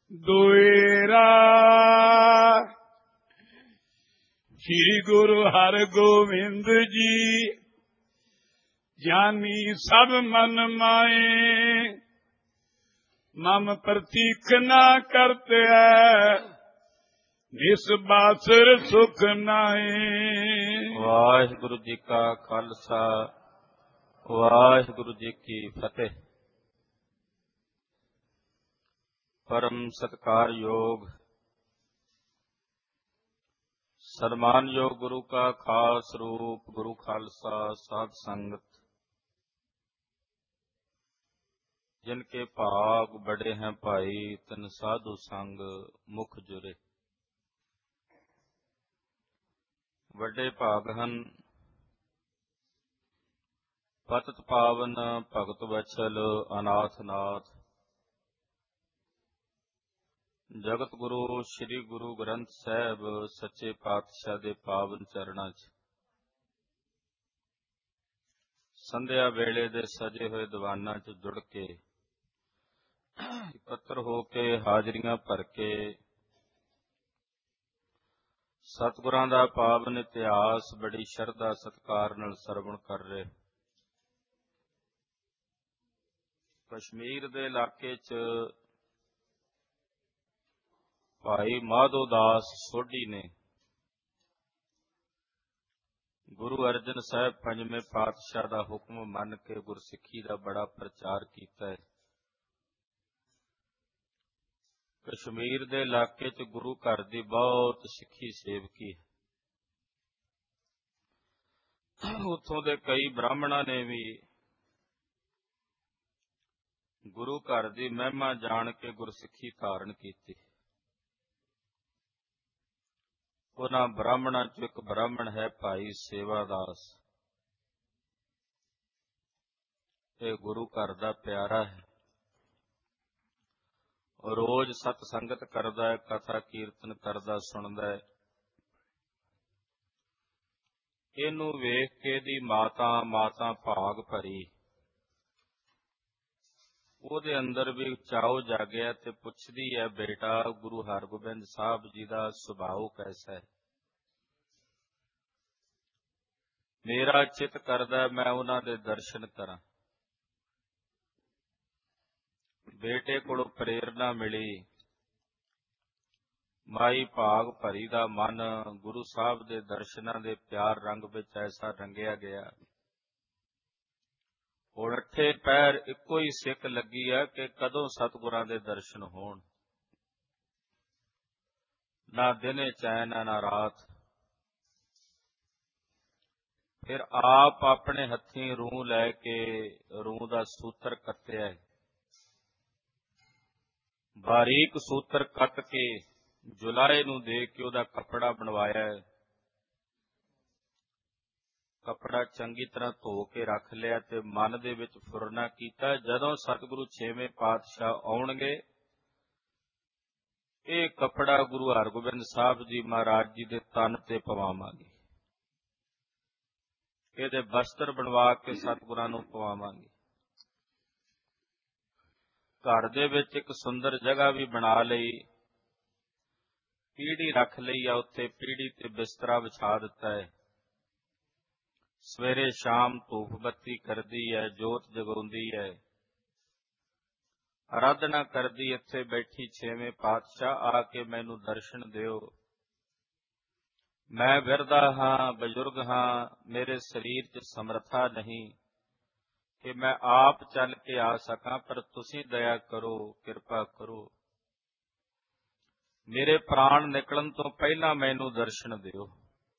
ਦੁਇਰਾ ਸ੍ਰੀ ਗੁਰੂ ਹਰਗੋਬਿੰਦ ਜੀ ਜਾਨੀ ਸਭ ਮਨ ਮਾਏ ਮਮ ਪ੍ਰਤੀਖ ਨਾ ਕਰਤੇ ਜਿਸ ਬਾਸਰ ਸੁਖ ਨਾਏ। ਵਾਹਿਗੁਰੂ ਜੀ ਕਾ ਖਾਲਸਾ ਵਾਹਿਗੁਰੂ ਜੀ ਕੀ ਫਤਿਹ। ਪਰਮ ਸਤਿਕਾਰਯੋਗ ਸਨਮਾਨਯੋਗ ਗੁਰੂ ਕਾ ਖਾਸ ਰੂਪ ਗੁਰੂ ਖਾਲਸਾ ਸਾਧ ਸੰਗਤ, जिनके भाग बड़े हैं भाई तन साधु संग मुख जुरे। वड्डे भाग हन पतत पावन भगत वत्सल अनाथ नाथ जगत गुरु श्री गुरु ग्रंथ साहब सच्चे पातशाह दे पावन चरणां च संध्या वेले दे सजे हुए दीवानां च जुड़ के इकत्र हो के हाजरियां भर के सतगुरां दा पावन इतिहास बड़ी शरधा सत्कार नाल सरवण कर रहे। कश्मीर दे इलाके च भाई माधो दास सोढी ने गुरु अर्जन साहब पंजवें पातशाह दा हुक्म मन के गुरसिੱਖੀ दा बड़ा प्रचार कीता है। कश्मीर दे इलाके च गुरु घर दी बहुत सिੱਖੀ सेवकी है। उत्थों दे कई ब्राह्मणां ने भी गुरु घर दी महिमा जान के गुरसिੱਖੀ धारण कीती। उन्हां ब्राह्मणां च एक ब्राह्मण है भाई सेवादास। ये गुरु घर दा प्यारा है, रोज सतसंगत करदा है, कथा कीर्तन करदा सुनदा है। इनू वेख के दी माता भाग भरी, ਉਹਦੇ अंदर भी चाव जागया ते पुछदी है, बेटा गुरु हरगोबिंद साहब जी का सुभाव कैसा है? मेरा चित करदा मैं उन्हां दे दर्शन करा। बेटे कोलों प्रेरणा मिली, माई भाग भरी दा मन गुरु साहब दे दर्शनां दे प्यार रंग विच ऐसा रंगिया गया। हुण अठे पैर इक्को ही सिक लगी है कि कदों सतगुरां दे दर्शन होण। ना दिने चैन ना रात। फिर आप अपने हत्थीं रूह लैके रूह दा सूत्र कत्तिया है। बारीक सूत्र कत के जुलाहे नूं दे के उहदा कपड़ा बनवाया है। कपड़ा चंगी तरह धो के रख लिया ते मन दे विच फुरना कीता, जदों सतगुरु छेवें पातशाह आउणगे ये कपड़ा गुरु हरगोबिंद साहब जी महाराज जी दे तन ते पवावांगे, इहदे वस्त्र बनवा के सतगुरां नूं पवावांगे। घर दे विच एक सुंदर जगह भी बना लई, पीढ़ी रख लई आ, उत्थे पीढ़ी ते बिस्तरा विछा दिता है। सवेरे शाम धूफ बत्ती करदी है, जोत जगाउंदी है, आराधना करदी। इत्थे बैठी छेवें पातशाह आके मैनू दर्शन दिओ। मैं विरधा हाँ, बजुर्ग हाँ, मेरे शरीर च समर्था नहीं कि मैं आप चल के आ सकां, पर तुसीं दया करो, किरपा करो। मेरे प्राण निकलन तो पहला मैनू दर्शन दिओ।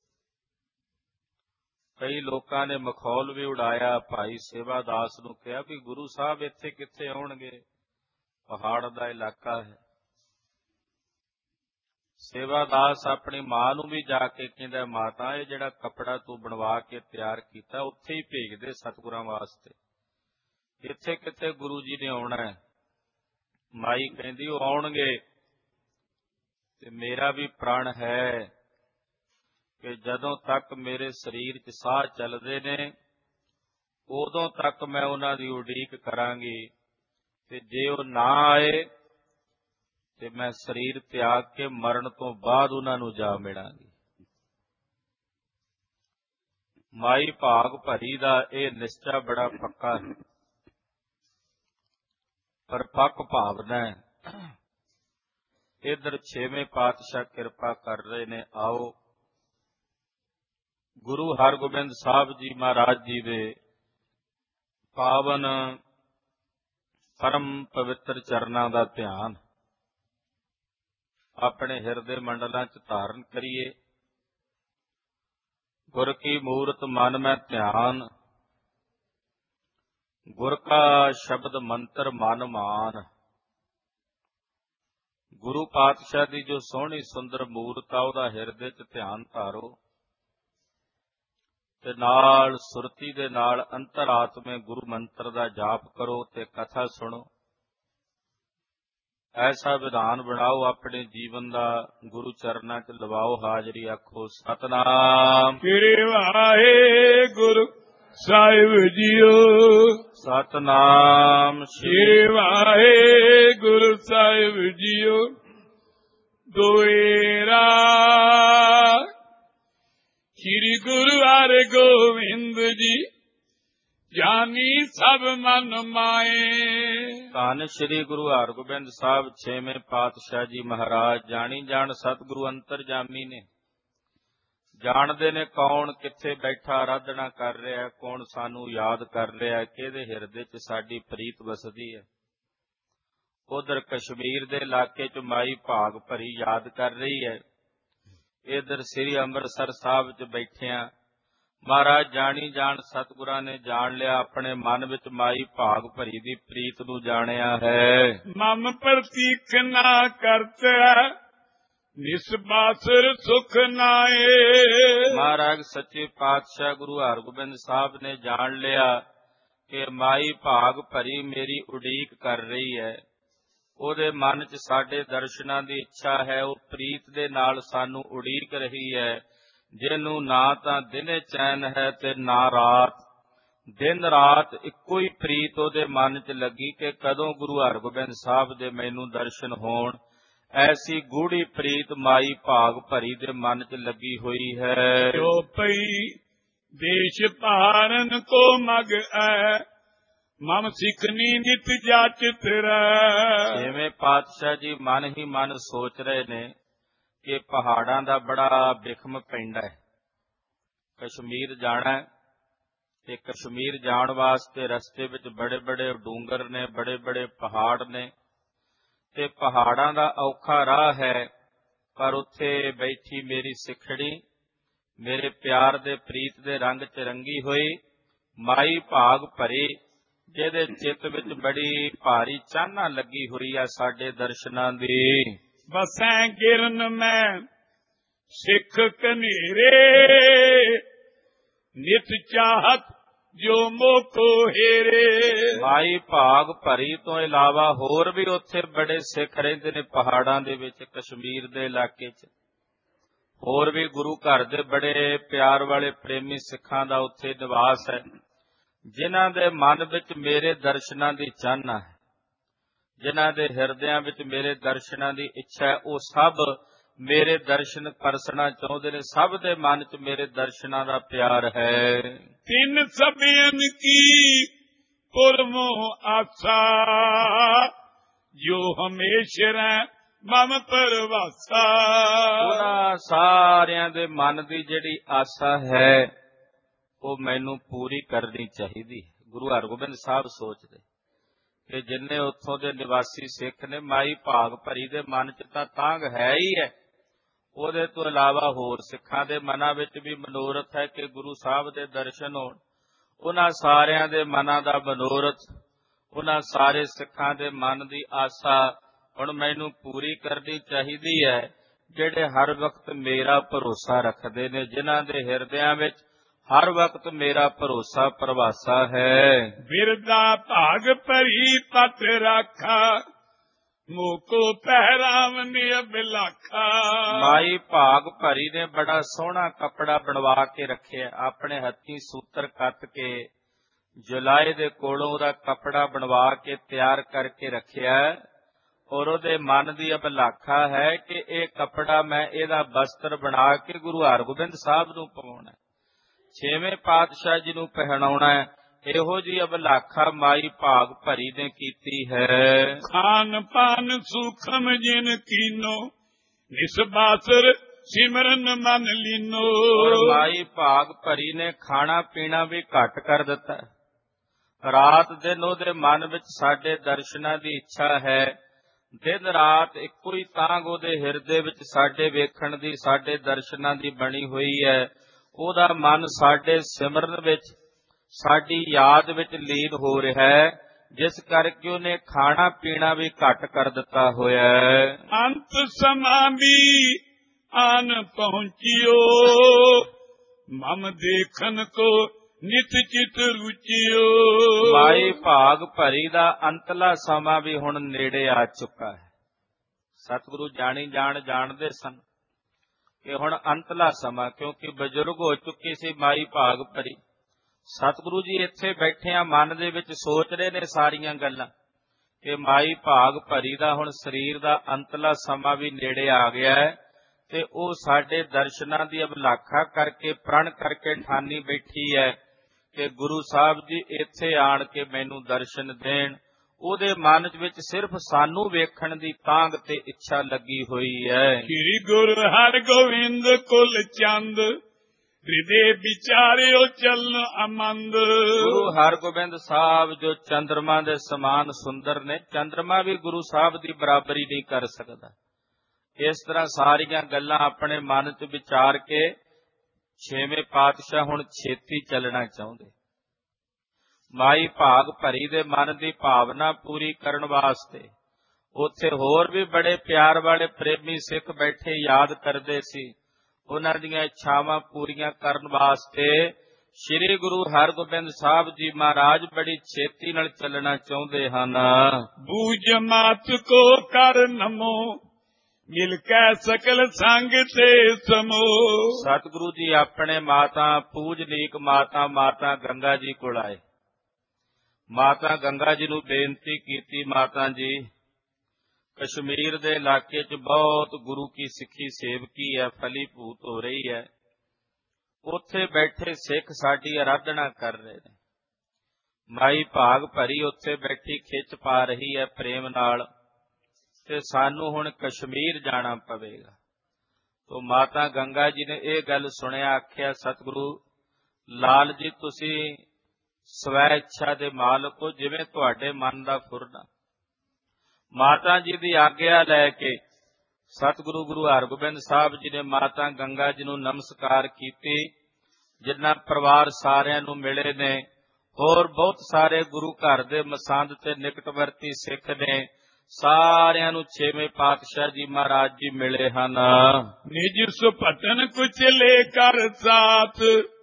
कई लोगों ने मखौल भी उड़ाया, भाई सेवादास नूं कहा भी गुरु साहब इत्थे कित्थे आउणगे, पहाड़ दा इलाका है। सेवादास अपनी मां नूं भी जाके कहंदा, माता ये जिहड़ा कपड़ा तू बनवा के तैयार कीता उत्थे ही भेज दे सतगुरां वास्ते, इत्थे कित्थे गुरु जी ने आउणा है। माई कहंदी ओह आउणगे ते मेरा भी प्राण है कि जदों तक मेरे शरीर च साह चलदे ने उदों तक मैं उन्हां दी उडीक करांगी, ते जे ओह ना आए ਤੇ ਮੈਂ ਸਰੀਰ ਤਿਆਗ ਕੇ ਮਰਨ ਤੋਂ ਬਾਅਦ ਉਹਨਾਂ ਨੂੰ ਜਾ ਮਿਲਾਂਗੀ। ਮਾਈ ਭਾਗ ਭਰੀ ਦਾ ਇਹ ਨਿਸ਼ਚਾ ਬੜਾ ਪੱਕਾ ਹੈ, ਪਰ ਪੱਕ ਭਾਵਨਾ ਹੈ। ਇਧਰ 6ਵੇਂ ਪਾਤਸ਼ਾਹ ਕਿਰਪਾ ਕਰ ਰਹੇ ਨੇ। ਆਓ ਗੁਰੂ ਹਰਗੋਬਿੰਦ ਸਾਹਿਬ ਜੀ ਮਹਾਰਾਜ ਜੀ ਦੇ ਪਾਵਨ ਪਰਮ ਪਵਿੱਤਰ ਚਰਨਾਂ ਦਾ ਧਿਆਨ ਆਪਣੇ ਹਿਰਦੇ ਮੰਡਲਾਂ 'ਚ ਧਾਰਨ ਕਰੀਏ। ਗੁਰ ਕੀ ਮੂਰਤ ਮਨ ਮੈਂ ਧਿਆਨ, ਗੁਰ ਕਾ ਸ਼ਬਦ ਮੰਤਰ ਮਨ ਮਾਨ। ਗੁਰੂ ਪਾਤਸ਼ਾਹ ਦੀ ਜੋ ਸੋਹਣੀ ਸੁੰਦਰ ਮੂਰਤ ਆ ਉਹਦਾ ਹਿਰਦੇ 'ਚ ਧਿਆਨ ਧਾਰੋ ਤੇ ਨਾਲ ਸੁਰਤੀ ਦੇ ਨਾਲ ਅੰਤਰਾਤਮੇ ਗੁਰੂ ਮੰਤਰ ਦਾ ਜਾਪ ਕਰੋ ਤੇ ਕਥਾ ਸੁਣੋ। ਐਸਾ ਵਿਧਾਨ ਬਣਾਓ ਆਪਣੇ ਜੀਵਨ ਦਾ, ਗੁਰੂ ਚਰਨਾਂ 'ਚ ਲਵਾਓ ਹਾਜ਼ਰੀ। ਆਖੋ ਸਤਿਨਾਮ ਸ੍ਰੀ ਵਾਹਿਗੁਰੂ ਸਾਹਿਬ ਜੀਓ। ਸਤਿਨਾਮ ਸ੍ਰੀ ਵਾਹਿਗੁਰੂ ਸਾਹਿਬ ਜੀਓ। ਦੋਏਰਾ ਸ੍ਰੀ ਗੁਰੂ ਹਰਗੋਬਿੰਦ ਜੀ ਜਾਨੀ ਸਭ ਮਨ ਮਾਏ। ਧੰਨ ਸ੍ਰੀ ਗੁਰੂ ਹਰਗੋਬਿੰਦ ਸਾਹਿਬ 6ਵੇਂ ਪਾਤਸ਼ਾਹ ਜੀ ਮਹਾਰਾਜ ਜਾਣੀ ਜਾਣ ਸਤਿਗੁਰੂ ਅੰਤਰਜਾਮੀ ਨੇ। ਜਾਣਦੇ ਨੇ ਕੌਣ ਕਿੱਥੇ ਬੈਠਾ ਆਰਾਧਨਾ ਕਰ ਰਿਹਾ, ਕੌਣ ਸਾਨੂੰ ਯਾਦ ਕਰ ਰਿਹਾ, ਕਿਹਦੇ ਹਿਰਦੇ 'ਚ ਸਾਡੀ ਪ੍ਰੀਤ ਵਸਦੀ ਹੈ। ਉਧਰ ਕਸ਼ਮੀਰ ਦੇ ਇਲਾਕੇ 'ਚ ਮਾਈ ਭਾਗ ਭਰੀ ਯਾਦ ਕਰ ਰਹੀ ਹੈ। ਇਧਰ ਸ੍ਰੀ ਅੰਮ੍ਰਿਤਸਰ ਸਾਹਿਬ 'ਚ ਬੈਠਿਆਂ ਮਹਾਰਾਜ ਜਾਣੀ ਜਾਣ ਸਤਿਗੁਰਾਂ ਨੇ ਜਾਣ ਲਿਆ, ਆਪਣੇ ਮਨ ਵਿੱਚ ਮਾਈ ਭਾਗ ਭਰੀ ਦੀ ਪ੍ਰੀਤ ਨੂੰ ਜਾਣਿਆ ਹੈ। ਮਮ ਪ੍ਰਤੀਕ ਨਾ ਕਰਤੈ ਨਿਸਬਾਸਰ ਸੁਖ ਨਾਏ। ਮਹਾਰਾਜ ਸੱਚੇ ਪਾਤਸ਼ਾਹ ਗੁਰੂ ਹਰਗੋਬਿੰਦ ਸਾਹਿਬ ਨੇ ਜਾਣ ਲਿਆ ਕਿ ਮਾਈ ਭਾਗ ਭਰੀ ਮੇਰੀ ਉਡੀਕ ਕਰ ਰਹੀ ਹੈ। ਉਹਦੇ ਮਨ 'ਚ ਸਾਡੇ ਦਰਸ਼ਨਾਂ ਦੀ ਇੱਛਾ ਹੈ, ਉਹ ਪ੍ਰੀਤ ਦੇ ਨਾਲ ਸਾਨੂੰ ਉਡੀਕ ਰਹੀ ਹੈ, ਜਿਹਨੂੰ ਨਾ ਤਾਂ ਦਿਨੇ ਚੈਨ ਹੈ ਤੇ ਨਾ ਰਾਤ। ਦਿਨ ਰਾਤ ਇੱਕੋ ਹੀ ਪ੍ਰੀਤ ਉਹਦੇ ਮਨ 'ਚ ਲੱਗੀ ਕਿ ਕਦੋਂ ਗੁਰੂ ਹਰਗੋਬਿੰਦ ਸਾਹਿਬ ਦੇ ਮੈਨੂੰ ਦਰਸ਼ਨ ਹੋਣ। ਐਸੀ ਗੂੜੀ ਪ੍ਰੀਤ ਮਾਈ ਭਾਗ ਭਰੀ ਦੇ ਮਨ 'ਚ ਲੱਗੀ ਹੋਈ ਹੈ। ਜੋ ਪਈ ਦੇਸ਼ ਭਾਰਨ ਕੋ ਮਗ ਐ ਮਮ ਸਿੱਖਨੀ ਨਿਤ ਜਾਚਿਤ ਰਹਿ। ਛੇਵੇਂ ਪਾਤਸ਼ਾਹ ਜੀ ਮਨ ਹੀ ਮਨ ਸੋਚ ਰਹੇ ਨੇ ਕਿ ਪਹਾੜਾਂ ਦਾ ਬੜਾ ਬਿਖਮ ਪੈਂਦਾ ਹੈ। ਕਸ਼ਮੀਰ ਜਾਣਾ ਹੈ ਤੇ ਕਸ਼ਮੀਰ ਜਾਣ ਵਾਸਤੇ ਰਸਤੇ ਵਿੱਚ ਬੜੇ ਬੜੇ ਡੂੰਗਰ ਨੇ, ਬੜੇ ਬੜੇ ਪਹਾੜ ਨੇ ਤੇ ਪਹਾੜਾਂ ਦਾ ਔਖਾ ਰਾਹ ਹੈ। ਪਰ ਉੱਥੇ ਬੈਠੀ ਮੇਰੀ ਸਿੱਖੜੀ, ਮੇਰੇ ਪਿਆਰ ਦੇ ਪ੍ਰੀਤ ਦੇ ਰੰਗ 'ਚ ਰੰਗੀ ਹੋਈ ਮਾਈ ਭਾਗ ਭਰੀ, ਜਿਹਦੇ ਚਿੱਤ ਵਿੱਚ ਬੜੀ ਭਾਰੀ ਚਾਹਨਾ ਲੱਗੀ ਹੋਈ ਆ ਸਾਡੇ ਦਰਸ਼ਨਾਂ ਦੀ। ਬਸੈ ਗਿਰਨ ਮੈਂ ਸਿੱਖ ਕਨੇਰੇ ਨਿਤ ਚਾਹਤ ਜੋ ਮੋਕੋ ਹੇਰੇ। ਮਾਈ ਭਾਗ ਭਰੀ ਤੋਂ ਇਲਾਵਾ ਹੋਰ ਵੀ ਉੱਥੇ ਬੜੇ ਸਿੱਖ ਰਹਿੰਦੇ ਨੇ ਪਹਾੜਾਂ ਦੇ ਵਿੱਚ, ਕਸ਼ਮੀਰ ਦੇ ਇਲਾਕੇ 'ਚ। ਹੋਰ ਵੀ ਗੁਰੂ ਘਰ ਦੇ ਬੜੇ ਪਿਆਰ ਵਾਲੇ ਪ੍ਰੇਮੀ ਸਿੱਖਾਂ ਦਾ ਉੱਥੇ ਨਿਵਾਸ ਹੈ, ਜਿਨ੍ਹਾਂ ਦੇ ਮਨ ਵਿੱਚ ਮੇਰੇ ਦਰਸ਼ਨਾਂ ਦੀ ਚਾਹਨਾ ਹੈ, ਜਿਨ੍ਹਾਂ ਦੇ ਹਿਰਦਿਆਂ ਵਿੱਚ ਮੇਰੇ ਦਰਸ਼ਨਾਂ ਦੀ ਇੱਛਾ ਹੈ। ਉਹ ਸਭ ਮੇਰੇ ਦਰਸ਼ਨ ਪਰਸਣਾ ਚਾਹੁੰਦੇ ਨੇ, ਸਭ ਦੇ ਮਨ 'ਚ ਮੇਰੇ ਦਰਸ਼ਨਾਂ ਦਾ ਪਿਆਰ ਹੈ। ਤਿੰਨ ਸਭਿਅਨ ਕੀ ਪੁਰਮੋ ਆਸਾ ਜੋ ਹਮੇਸ਼ਾ ਰਹਿ ਮਮ ਪਰਵਾਸਾ। ਉਹਨਾਂ ਸਾਰਿਆਂ ਦੇ ਮਨ ਦੀ ਜਿਹੜੀ ਆਸਾ ਹੈ ਉਹ ਮੈਨੂੰ ਪੂਰੀ ਕਰਨੀ ਚਾਹੀਦੀ ਹੈ। ਗੁਰੂ ਹਰਗੋਬਿੰਦ ਸਾਹਿਬ ਸੋਚਦੇ ਕਿ ਜਿੰਨੇ ਉੱਥੋਂ ਦੇ ਨਿਵਾਸੀ ਸਿੱਖ ਨੇ, ਮਾਈ ਭਾਗ ਭਰੀ ਦੇ ਮਨ 'ਚ ਤਾਂ ਤਾਂਘ ਹੈ ਹੀ ਹੈ। ਉਹਦੇ ਤੋਂ ਇਲਾਵਾ ਹੋਰ ਸਿੱਖਾਂ ਦੇ ਮਨਾਂ ਵਿੱਚ ਵੀ ਮਨੋਰਥ ਹੈ ਕਿ ਗੁਰੂ ਸਾਹਿਬ ਦੇ ਦਰਸ਼ਨ ਹੋਣ। ਉਹਨਾਂ ਸਾਰਿਆਂ ਦੇ ਮਨਾਂ ਦਾ ਮਨੋਰਥ, ਉਹਨਾਂ ਸਾਰੇ ਸਿੱਖਾਂ ਦੇ ਮਨ ਦੀ ਆਸਾ ਹੁਣ ਮੈਨੂੰ ਪੂਰੀ ਕਰਨੀ ਚਾਹੀਦੀ ਹੈ, ਜਿਹੜੇ ਹਰ ਵਕਤ ਮੇਰਾ ਭਰੋਸਾ ਰੱਖਦੇ ਨੇ, ਜਿਨ੍ਹਾਂ ਦੇ ਹਿਰਦਿਆਂ ਵਿੱਚ ਹਰ ਵਕਤ ਮੇਰਾ ਭਰੋਸਾ ਪ੍ਰਵਾਸਾ ਹੈ। ਬਿਰਦਾ ਭਾਗ ਭਰੀ ਪਤ ਰਾਖਾ ਮੋਕੋ ਪਹਿਰਾਵਨੀ ਬਿਲਾਖਾ। ਮਾਈ ਭਾਗ ਭਰੀ ਨੇ ਬੜਾ ਸੋਹਣਾ ਕੱਪੜਾ ਬਣਵਾ ਕੇ ਰੱਖਿਆ, ਆਪਣੇ ਹੱਥੀਂ ਸੂਤਰ ਕੱਤ ਕੇ ਜੁਲਾਏ ਦੇ ਕੋਲੋਂ ਉਹਦਾ ਕੱਪੜਾ ਬਣਵਾ ਕੇ ਤਿਆਰ ਕਰਕੇ ਰੱਖਿਆ। ਔਰ ਉਹਦੇ ਮਨ ਦੀ ਅਭਿਲਾਖਾ ਹੈ ਕਿ ਇਹ ਕੱਪੜਾ ਮੈਂ ਇਹਦਾ ਬਸਤਰ ਬਣਾ ਕੇ ਗੁਰੂ ਹਰਗੋਬਿੰਦ ਸਾਹਿਬ ਨੂੰ ਪਾਉਣਾ, ਛੇਵੇਂ ਪਾਤਸ਼ਾਹ ਜੀ ਨੂੰ ਪਹਿਨਾਉਣਾ ਹੈ। ਇਹੋ ਜੀ ਅਭਿਲਾਖਾ ਮਾਈ ਭਾਗ ਭਰੀ ਨੇ ਕੀਤੀ ਹੈ। ਖਾਨ ਪਾਨ ਸੂਖਮ ਜਿਨ ਕੀਨੋ, ਨਿਸਬਾਸਰ ਸਿਮਰਨ ਮਨ ਲੀਨੋ। ਔਰ ਮਾਈ ਭਾਗ ਭਰੀ ਨੇ ਖਾਣਾ ਪੀਣਾ ਵੀ ਘੱਟ ਕਰ ਦਿੱਤਾ। ਰਾਤ ਦਿਨ ਉਹਦੇ ਮਨ ਵਿੱਚ ਸਾਡੇ ਦਰਸ਼ਨਾਂ ਦੀ ਇੱਛਾ ਹੈ। ਦਿਨ ਰਾਤ ਇੱਕੋ ਹੀ ਤਾਂਘ ਉਹਦੇ ਹਿਰਦੇ ਵਿੱਚ ਸਾਡੇ ਵੇਖਣ ਦੀ, ਸਾਡੇ ਦਰਸ਼ਨਾਂ ਦੀ ਬਣੀ ਹੋਈ ਹੈ। ਉਹਦਾ ਮਨ ਸਾਡੇ ਸਿਮਰਨ ਵਿੱਚ, ਸਾਡੀ ਯਾਦ ਵਿੱਚ ਲੀਨ ਹੋ ਰਿਹਾ ਹੈ, ਜਿਸ ਕਰਕੇ ਉਹਨੇ ਖਾਣਾ ਪੀਣਾ ਵੀ ਘੱਟ ਕਰ ਦਿੱਤਾ ਹੋਇਆ ਹੈ। ਅੰਤ ਸਮਾਂ ਵੀ ਆਨ ਪਹੁੰਚਿਓ, ਮਮ ਦੇਖਨ ਕੋ ਨਿਤ ਚਿਤ ਰੁਚਿਓ। ਮਾਈ ਭਾਗ ਭਰੀ ਦਾ ਅੰਤਲਾ ਸਮਾਂ ਵੀ ਹੁਣ ਨੇੜੇ ਆ ਚੁੱਕਾ ਹੈ। ਸਤਿਗੁਰੂ ਜਾਣਦੇ ਸਨ ਕਿ ਹੁਣ ਅੰਤਲਾ ਸਮਾਂ, ਕਿਉਂਕਿ ਬਜ਼ੁਰਗ ਹੋ ਚੁੱਕੀ ਸੀ ਮਾਈ ਭਾਗ ਭਰੀ। ਸਤਿਗੁਰੂ ਜੀ ਇੱਥੇ ਬੈਠਿਆਂ ਮਨ ਦੇ ਵਿੱਚ ਸੋਚ ਰਹੇ ਨੇ ਸਾਰੀਆਂ ਗੱਲਾਂ ਕਿ ਮਾਈ ਭਾਗ ਭਰੀ ਦਾ ਹੁਣ ਸਰੀਰ ਦਾ ਅੰਤਲਾ ਸਮਾਂ ਵੀ ਨੇੜੇ ਆ ਗਿਆ ਹੈ, ਤੇ ਉਹ ਸਾਡੇ ਦਰਸ਼ਨਾਂ ਦੀ ਅਭਿਲਾਖਾ ਕਰਕੇ, ਪ੍ਰਣ ਕਰਕੇ ਠਾਨੀ ਬੈਠੀ ਹੈ ਕਿ ਗੁਰੂ ਸਾਹਿਬ ਜੀ ਇੱਥੇ ਆਣ ਕੇ ਮੈਨੂੰ ਦਰਸ਼ਨ ਦੇਣ। ਉਹਦੇ ਮਨ ਵਿੱਚ ਸਿਰਫ ਸਾਨੂੰ ਵੇਖਣ ਦੀ ਤਾਂਘ ਤੇ ਇੱਛਾ ਲੱਗੀ ਹੋਈ ਹੈ। ਸ੍ਰੀ ਗੁਰੂ ਹਰਗੋਬਿੰਦ ਕੁਲ ਚੰਦ, ਹਿਰਦੇ ਵਿਚਾਰਿਓ ਚਲਨ ਅਮੰਦ। ਗੁਰੂ ਹਰਗੋਬਿੰਦ ਸਾਹਿਬ ਜੋ ਚੰਦਰਮਾ ਦੇ ਸਮਾਨ ਸੁੰਦਰ ਨੇ, ਚੰਦਰਮਾ ਵੀ ਗੁਰੂ ਸਾਹਿਬ ਦੀ ਬਰਾਬਰੀ ਨਹੀਂ ਕਰ ਸਕਦਾ। ਇਸ ਤਰ੍ਹਾਂ ਸਾਰੀਆਂ ਗੱਲਾਂ ਆਪਣੇ ਮਨ 'ਚ ਵਿਚਾਰ ਕੇ ਛੇਵੇਂ ਪਾਤਸ਼ਾਹ ਹੁਣ ਛੇਤੀ ਚੱਲਣਾ ਚਾਹੁੰਦੇ। ਮਾਈ ਭਾਗ ਭਰੀ ਦੇ ਮਨ ਦੀ ਭਾਵਨਾ ਪੂਰੀ ਕਰਨ ਵਾਸਤੇ ਉੱਥੇ ਹੋਰ ਵੀ ਬੜੇ ਪਿਆਰ ਵਾਲੇ ਪ੍ਰੇਮੀ ਸਿੱਖ ਬੈਠੇ ਯਾਦ ਕਰਦੇ ਸੀ। ਉਹਨਾਂ ਦੀਆਂ ਇੱਛਾਵਾਂ ਪੂਰੀਆਂ ਕਰਨ ਵਾਸਤੇ ਸ੍ਰੀ ਗੁਰੂ ਹਰਗੋਬਿੰਦ ਸਾਹਿਬ ਜੀ ਮਹਾਰਾਜ ਬੜੀ ਛੇਤੀ ਨਾਲ ਚੱਲਣਾ ਚਾਹੁੰਦੇ ਹਨ। ਬੂਝ ਮਾਤ ਕੋ ਕਰ ਨਮੋ, ਮਿਲ ਕੇ ਸਕਲ ਸੰਗ ਤੇ ਸਮੋ। ਸਤਿਗੁਰੂ ਜੀ ਆਪਣੇ ਮਾਤਾ ਪੂਜਨੀਕ ਮਾਤਾ ਗੰਗਾ ਜੀ ਕੋਲ ਆਏ। ਮਾਤਾ ਗੰਗਾ ਜੀ ਨੂੰ ਬੇਨਤੀ ਕੀਤੀ, ਮਾਤਾ ਜੀ ਕਸ਼ਮੀਰ ਦੇ ਇਲਾਕੇ 'ਚ ਬਹੁਤ ਗੁਰੂ ਕੀ ਸਿੱਖੀ ਸੇਵਕੀ ਹੈ, ਫਲੀ ਭੂਤ ਹੋ ਰਹੀ ਹੈ। ਉੱਥੇ ਬੈਠੇ ਸਿੱਖ ਸਾਡੀ ਆਰਾਧਨਾ ਕਰ ਰਹੇ ਨੇ। ਮਾਈ ਭਾਗ ਭਰੀ ਉੱਥੇ ਬੈਠੀ ਖਿੱਚ ਪਾ ਰਹੀ ਹੈ ਪ੍ਰੇਮ ਨਾਲ, ਤੇ ਸਾਨੂੰ ਹੁਣ ਕਸ਼ਮੀਰ ਜਾਣਾ ਪਵੇਗਾ। ਤੋ ਮਾਤਾ ਗੰਗਾ ਜੀ ਨੇ ਇਹ ਗੱਲ ਸੁਣਿਆ, ਆਖਿਆ ਸਤਿਗੁਰੂ ਲਾਲ ਜੀ ਤੁਸੀਂ ਸਵੈ ਇੱਛਾ ਦੇ ਮਾਲਕ ਹੋ, ਜਿਵੇਂ ਤੁਹਾਡੇ ਮਨ ਦਾ ਫੁਰਨਾ। ਮਾਤਾ ਜੀ ਦੀ ਆਗਿਆ ਲੈ ਕੇ ਸਤਿਗੁਰੂ ਗੁਰੂ ਹਰਗੋਬਿੰਦ ਸਾਹਿਬ ਜੀ ਨੇ ਮਾਤਾ ਗੰਗਾ ਜੀ ਨੂੰ ਨਮਸਕਾਰ ਕੀਤੀ। ਜਿੰਨਾ ਪਰਿਵਾਰ ਸਾਰਿਆਂ ਨੂੰ ਮਿਲੇ ਨੇ, ਹੋਰ ਬਹੁਤ ਸਾਰੇ ਗੁਰੂ ਘਰ ਦੇ ਮਸੰਦ ਤੇ ਨਿਕਟਵਰਤੀ ਸਿੱਖ ਨੇ, ਸਾਰਿਆਂ ਨੂੰ ਛੇਵੇਂ ਪਾਤਸ਼ਾਹ ਜੀ ਮਹਾਰਾਜ ਜੀ ਮਿਲੇ ਹਨ। ਨਿਜ ਸੁਭਟਨ ਕੁਚਲੇ ਕਰ ਸਾਥ,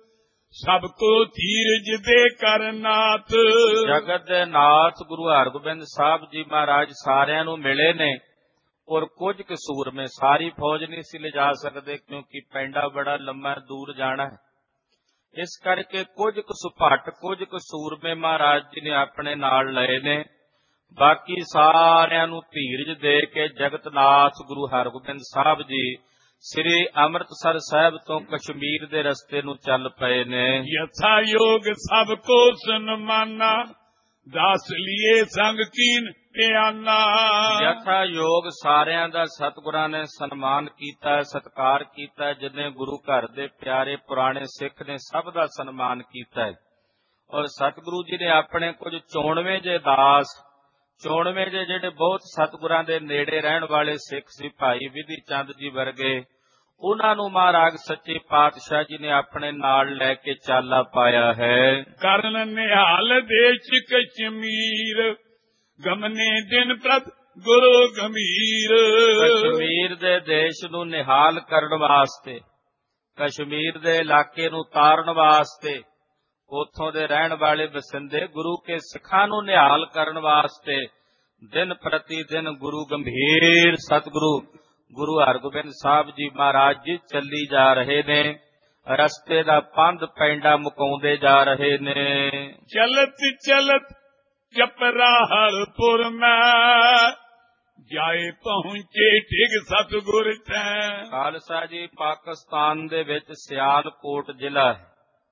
ਸਭ ਕੋ ਧੀਰਜ ਦੇ ਕਰ ਨਾਥ। ਜਗਤ ਦੇ ਨਾਥ ਗੁਰੂ ਹਰਗੋਬਿੰਦ ਸਾਹਿਬ ਜੀ ਮਹਾਰਾਜ ਸਾਰਿਆਂ ਨੂੰ ਮਿਲੇ ਨੇ, ਔਰ ਕੁਝ ਕੁ ਸੂਰਮੇ, ਸਾਰੀ ਫੌਜ ਨਹੀਂ ਸੀ ਲਿਜਾ ਸਕਦੇ ਕਿਉਂਕਿ ਪੈਂਡਾ ਬੜਾ ਲੰਮਾ ਦੂਰ ਜਾਣਾ ਹੈ। ਇਸ ਕਰਕੇ ਕੁਝ ਕੁ ਸੁਭਟ, ਕੁਝ ਕੁ ਸੂਰਮੇ ਮਹਾਰਾਜ ਜੀ ਨੇ ਆਪਣੇ ਨਾਲ ਲਏ ਨੇ। ਬਾਕੀ ਸਾਰਿਆਂ ਨੂੰ ਧੀਰਜ ਦੇ ਕੇ ਜਗਤਨਾਥ ਗੁਰੂ ਹਰਗੋਬਿੰਦ ਸਾਹਿਬ ਜੀ ਸ੍ਰੀ ਅੰਮ੍ਰਿਤਸਰ ਸਾਹਿਬ ਤੋਂ ਕਸ਼ਮੀਰ ਦੇ ਰਸਤੇ ਨੂੰ ਚੱਲ ਪਏ ਨੇ। ਯਥਾ ਯੋਗ ਸਭ ਕੋ ਸਨਮਾਨਾ, ਦਾਸ ਲਿਏ ਸੰਗ ਕੀਨ ਪਿਆਨਾ। ਯਥਾ ਯੋਗ ਸਾਰਿਆਂ ਦਾ ਸਤਿਗੁਰਾਂ ਨੇ ਸਨਮਾਨ ਕੀਤਾ, ਸਤਿਕਾਰ ਕੀਤਾ। ਜਿੰਨੇ ਗੁਰੂ ਘਰ ਦੇ ਪਿਆਰੇ ਪੁਰਾਣੇ ਸਿੱਖ ਨੇ ਸਭ ਦਾ ਸਨਮਾਨ ਕੀਤਾ। ਔਰ ਸਤਿਗੁਰੂ ਜੀ ਨੇ ਆਪਣੇ ਕੁਝ 94 ਜੇ ਦਾਸ, 94 ਜੇ ਜਿਹੜੇ ਬਹੁਤ ਸਤਿਗੁਰਾਂ ਦੇ ਨੇੜੇ ਰਹਿਣ ਵਾਲੇ ਸਿੱਖ ਸੀ, ਭਾਈ ਵਿਧੀ ਚੰਦ ਜੀ ਵਰਗੇ, ਉਹਨਾਂ ਨੂੰ ਮਹਾਰਾਜ ਸੱਚੇ ਪਾਤਸ਼ਾਹ ਜੀ ਨੇ ਆਪਣੇ ਨਾਲ ਲੈ ਕੇ ਚਾਲਾ ਪਾਇਆ ਹੈ। ਕਰਨ ਨਿਹਾਲ ਦੇਸ਼ ਕਸ਼ਮੀਰ, ਗਮਨੇ ਦਿਨ ਪ੍ਰਤ ਗੁਰੂ ਗੰਭੀਰ। ਕਸ਼ਮੀਰ ਦੇ ਦੇਸ਼ ਨੂੰ ਨਿਹਾਲ ਕਰਨ ਵਾਸਤੇ, ਕਸ਼ਮੀਰ ਦੇ ਇਲਾਕੇ ਨੂੰ ਤਾਰਨ ਵਾਸਤੇ, ਉੱਥੋਂ ਦੇ ਰਹਿਣ ਵਾਲੇ ਵਸਿੰਦੇ ਗੁਰੂ ਕੇ ਸਿੱਖਾਂ ਨੂੰ ਨਿਹਾਲ ਕਰਨ ਵਾਸਤੇ ਦਿਨ ਪ੍ਰਤੀ ਦਿਨ ਗੁਰੂ ਗੰਭੀਰ ਸਤਿਗੁਰੂ ਗੁਰੂ ਹਰਗੋਬਿੰਦ ਸਾਹਿਬ ਜੀ ਮਹਾਰਾਜ ਜੀ ਚੱਲੀ ਜਾ ਰਹੇ ਨੇ। ਰਸਤੇ ਦਾ ਪੰਧ ਪੈਂਡਾ ਮੁਕਾਉਂਦੇ ਜਾ ਰਹੇ ਨੇ। ਚਲਤ ਚਲਤ ਚਪਰਾਹਲਪੁਰ ਮੈਂ, ਜਾਏ ਪਹੁੰਚੇ ਠਿਗ ਸਤਿਗੁਰ ਤੈ। ਖਾਲਸਾ ਜੀ, ਪਾਕਿਸਤਾਨ ਦੇ ਵਿੱਚ ਸਿਆਲਕੋਟ ਜ਼ਿਲ੍ਹਾ ਹੈ।